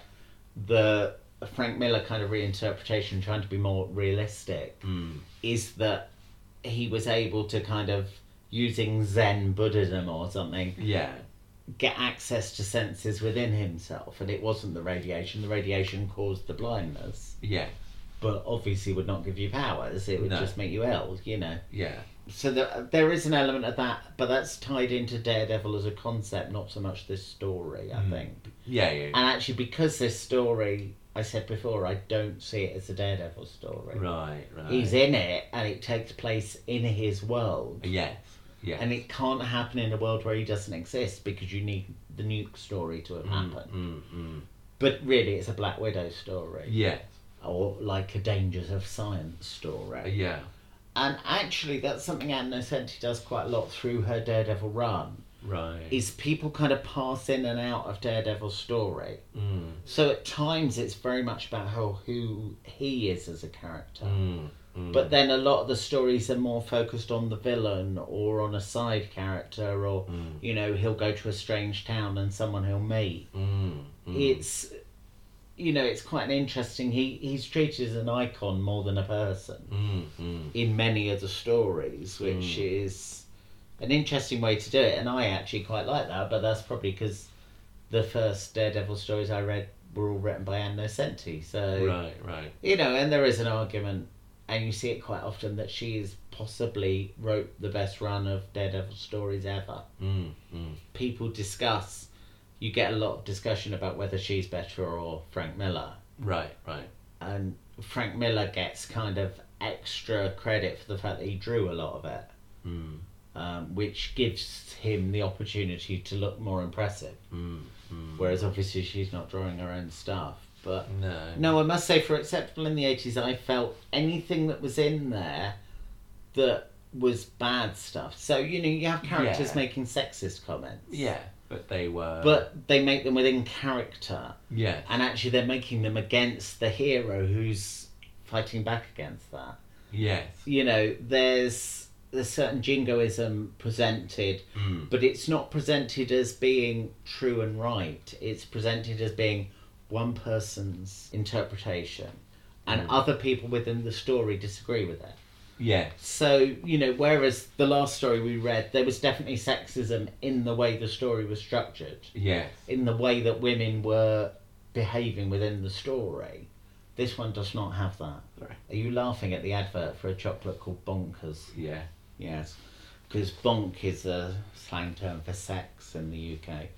A: The Frank Miller kind of reinterpretation, trying to be more realistic,
B: Mm.
A: is that he was able to kind of, using Zen Buddhism or something,
B: Yeah.
A: get access to senses within himself. And it wasn't the radiation. The radiation caused the blindness,
B: Yeah.
A: but obviously would not give you powers. It would
B: No.
A: just make you ill, you know.
B: Yeah.
A: So there, there is an element of that, but that's tied into Daredevil as a concept, not so much this story, I
B: Mm.
A: think.
B: Yeah. Yeah.
A: And actually, because this story, I said before, I don't see it as a Daredevil story.
B: Right. Right.
A: He's in it, and it takes place in his world.
B: Yes. Yeah.
A: And it can't happen in a world where he doesn't exist, because you need the nuke story to have happened.
B: Mm, mm,
A: But really, it's a Black Widow story.
B: yes.
A: Or like a Dangers of Science story.
B: Yeah.
A: And actually, that's something Ann Nocenti does quite a lot through her Daredevil run.
B: Right.
A: Is people kind of pass in and out of Daredevil's story.
B: Mm,
A: So at times it's very much about how who he is as a character.
B: mm, mm.
A: But then a lot of the stories are more focused on the villain or on a side character, or,
B: Mm.
A: you know, he'll go to a strange town and someone he'll meet.
B: Mm, mm.
A: It's, you know, it's quite an interesting... He, he's treated as an icon more than a person
B: Mm, mm.
A: in many of the stories, which
B: Mm.
A: is an interesting way to do it. And I actually quite like that, but that's probably because the first Daredevil stories I read were all written by Ann Nocenti. So,
B: Right. Right.
A: you know, and there is an argument, and you see it quite often, that she is possibly wrote the best run of Daredevil stories ever.
B: Mm, mm.
A: People discuss, you get a lot of discussion about whether she's better or Frank Miller.
B: Right. Right.
A: And Frank Miller gets kind of extra credit for the fact that he drew a lot of it,
B: Mm,
A: um, which gives him the opportunity to look more impressive.
B: mm, mm.
A: Whereas obviously she's not drawing her own stuff. But
B: No.
A: no, I must say, for Acceptable in the eighties, I felt anything that was in there that was bad stuff. So, you know, you have characters
B: Yeah.
A: making sexist comments.
B: Yeah, but they were.
A: But they make them within character.
B: yeah.
A: And actually they're making them against the hero who's fighting back against that.
B: Yes.
A: You know, there's there's certain jingoism presented,
B: Mm.
A: but it's not presented as being true and right. It's presented as being one person's interpretation, and
B: Mm.
A: other people within the story disagree with it.
B: Yes.
A: So, you know, whereas the last story we read, there was definitely sexism in the way the story was structured,
B: Yes.
A: in the way that women were behaving within the story. This one does not have that.
B: Sorry.
A: Are you laughing at the advert for a chocolate called Bonkers?
B: Yeah.
A: Yes. Because bonk is a slang term for sex in the U K.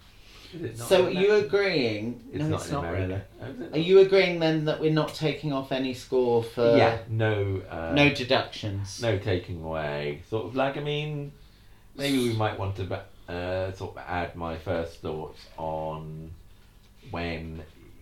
B: Is it not
A: So are
B: in
A: you
B: America?
A: agreeing?
B: It's
A: no,
B: not
A: it's
B: in
A: not
B: America.
A: really.
B: Oh, is it
A: Are
B: not?
A: you agreeing then that we're not taking off any score for
B: Yeah, no. Uh,
A: no deductions?
B: No taking away. Sort of like, I mean, maybe we might want to ba- uh, sort of add my first thoughts on when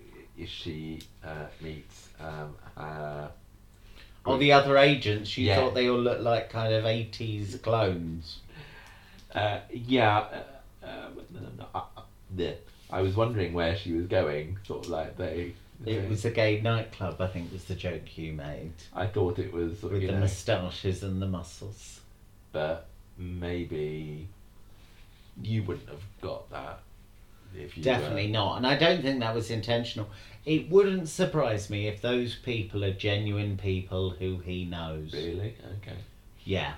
B: Ishii uh, meets um, her.
A: Or the other agents, you
B: Yeah.
A: thought they all looked like kind of eighties clones.
B: Uh, yeah, uh, uh, no, no, no, uh, uh, the- I was wondering where she was going. Sort of like they.
A: It was a gay nightclub, I think, was the joke you made.
B: I thought it was sort of,
A: With
B: you
A: the
B: know,
A: moustaches and the muscles.
B: but maybe you wouldn't have got that if you
A: Definitely
B: were.
A: not. And I don't think that was intentional. It wouldn't surprise me if those people are genuine people who he knows.
B: Really? Okay.
A: Yeah.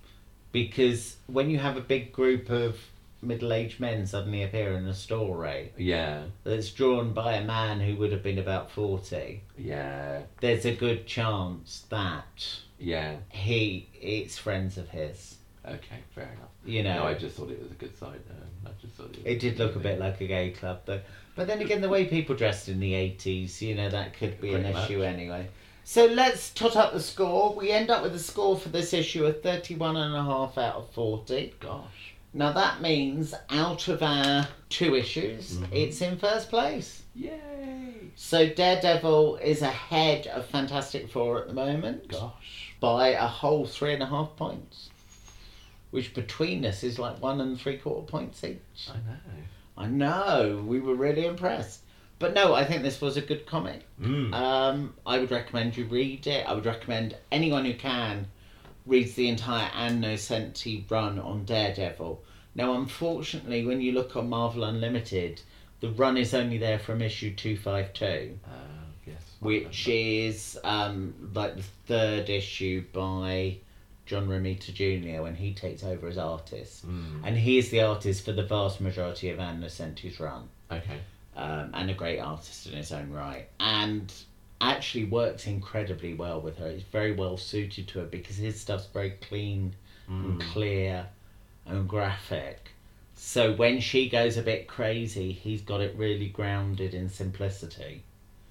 A: Because when you have a big group of middle-aged men suddenly appear in a story
B: Yeah.
A: that's drawn by a man who would have been about forty,
B: Yeah.
A: there's a good chance that
B: Yeah.
A: he it's friends of his.
B: Okay, fair enough.
A: You know,
B: No, I just thought it was a good sign. Um, I just thought it. Was
A: it did look a bit like a gay club, though. But then again, the way people dressed in the eighties, you know, that could be an
B: Pretty much.
A: issue anyway. So let's tot up the score. We end up with a score for this issue of thirty-one and a half out of forty.
B: Gosh.
A: Now that means out of our two issues,
B: Mhm.
A: it's in first place.
B: Yay!
A: So Daredevil is ahead of Fantastic Four at the moment
B: Gosh.
A: by a whole three and a half points, which between us is like one and three quarter points each.
B: I know.
A: I know, we were really impressed. But no, I think this was a good comic.
B: Mm.
A: Um, I would recommend you read it. I would recommend anyone who can reads the entire Ann Nocenti run on Daredevil. Now, unfortunately, when you look on Marvel Unlimited, the run is only there from issue two fifty-two,
B: Uh, yes.
A: which is um, like the third issue by John Romita Junior when he takes over as artist.
B: Mm.
A: And he is the artist for the vast majority of Ann Nocenti's run.
B: Okay.
A: Um, and a great artist in his own right. And actually works incredibly well with her. It's very well suited to her because his stuff's very clean and
B: Mm.
A: clear and graphic. So when she goes a bit crazy, he's got it really grounded in simplicity,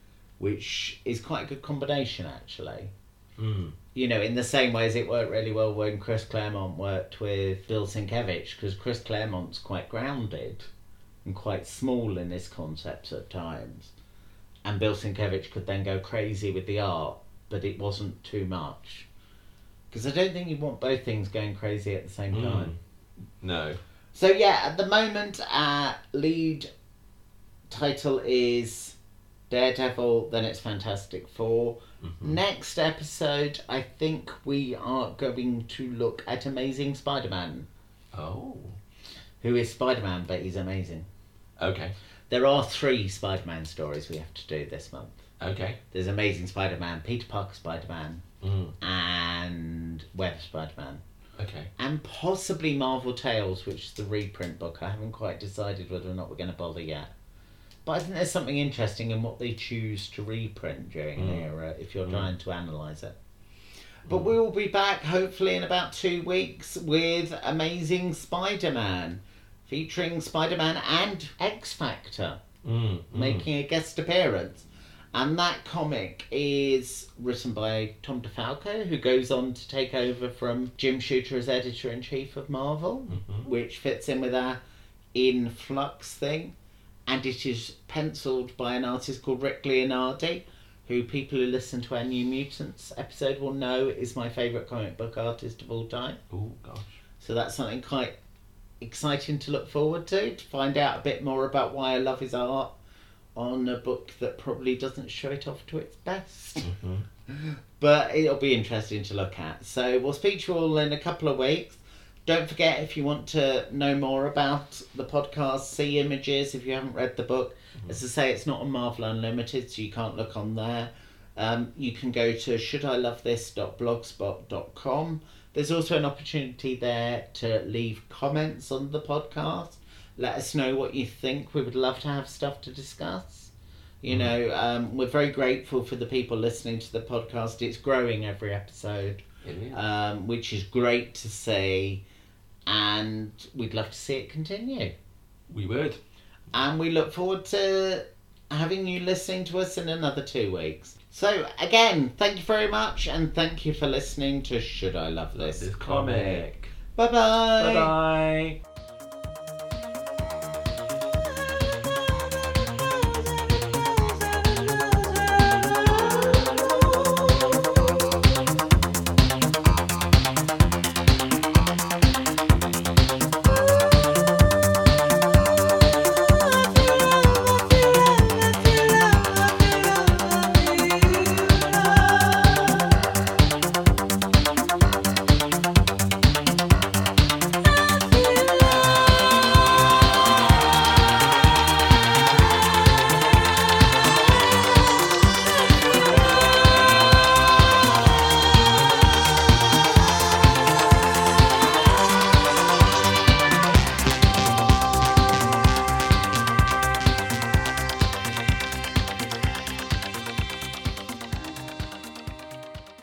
A: which is quite a good combination actually.
B: Mm.
A: You know, in the same way as it worked really well when Chris Claremont worked with Bill Sienkiewicz, because Chris Claremont's quite grounded and quite small in his concepts at times. And Bill Sienkiewicz could then go crazy with the art, but it wasn't too much. Because I don't think you want both things going crazy at the same
B: Mm.
A: time.
B: No.
A: So yeah, at the moment our lead title is Daredevil, then it's Fantastic Four.
B: Mm-hmm.
A: Next episode, I think we are going to look at Amazing Spider-Man,
B: Oh.
A: who is Spider-Man, but he's amazing.
B: Okay.
A: There are three Spider-Man stories we have to do this month.
B: Okay.
A: There's Amazing Spider-Man, Peter Parker Spider-Man,
B: Mm.
A: and Web Spider-Man.
B: Okay.
A: And possibly Marvel Tales, which is the reprint book. I haven't quite decided whether or not we're going to bother yet. But I think there's something interesting in what they choose to reprint during an
B: Mm.
A: era if you're
B: Mm.
A: trying to analyse it. But
B: Mm.
A: we will be back hopefully in about two weeks with Amazing Spider-Man, featuring Spider-Man and X-Factor
B: Mm. Mm.
A: making a guest appearance. And that comic is written by Tom DeFalco, who goes on to take over from Jim Shooter as editor-in-chief of Marvel,
B: Mhm.
A: which fits in with our In Flux thing. And it is penciled by an artist called Rick Leonardi, who people who listen to our New Mutants episode will know is my favourite comic book artist of all time.
B: Oh gosh.
A: So that's something quite exciting to look forward to, to find out a bit more about why I love his art on a book that probably doesn't show it off to its best.
B: Mm-hmm.
A: But it'll be interesting to look at. So we'll speak to you all in a couple of weeks. Don't forget, if you want to know more about the podcast, see images if you haven't read the book.
B: Mm-hmm.
A: As I say, it's not on Marvel Unlimited, so you can't look on there. Um, you can go to should I love this dot blogspot dot com. There's also an opportunity there to leave comments on the podcast. Let us know what you think. We would love to have stuff to discuss. You
B: Mhm.
A: know, um, we're very grateful for the people listening to the podcast. It's growing every episode,
B: It is.
A: um, which is great to see. And we'd love to see it continue.
B: We would.
A: And we look forward to having you listening to us in another two weeks. So, again, thank you very much, and thank you for listening to Should I Love This,
B: This comic.
A: Bye-bye.
B: Bye bye.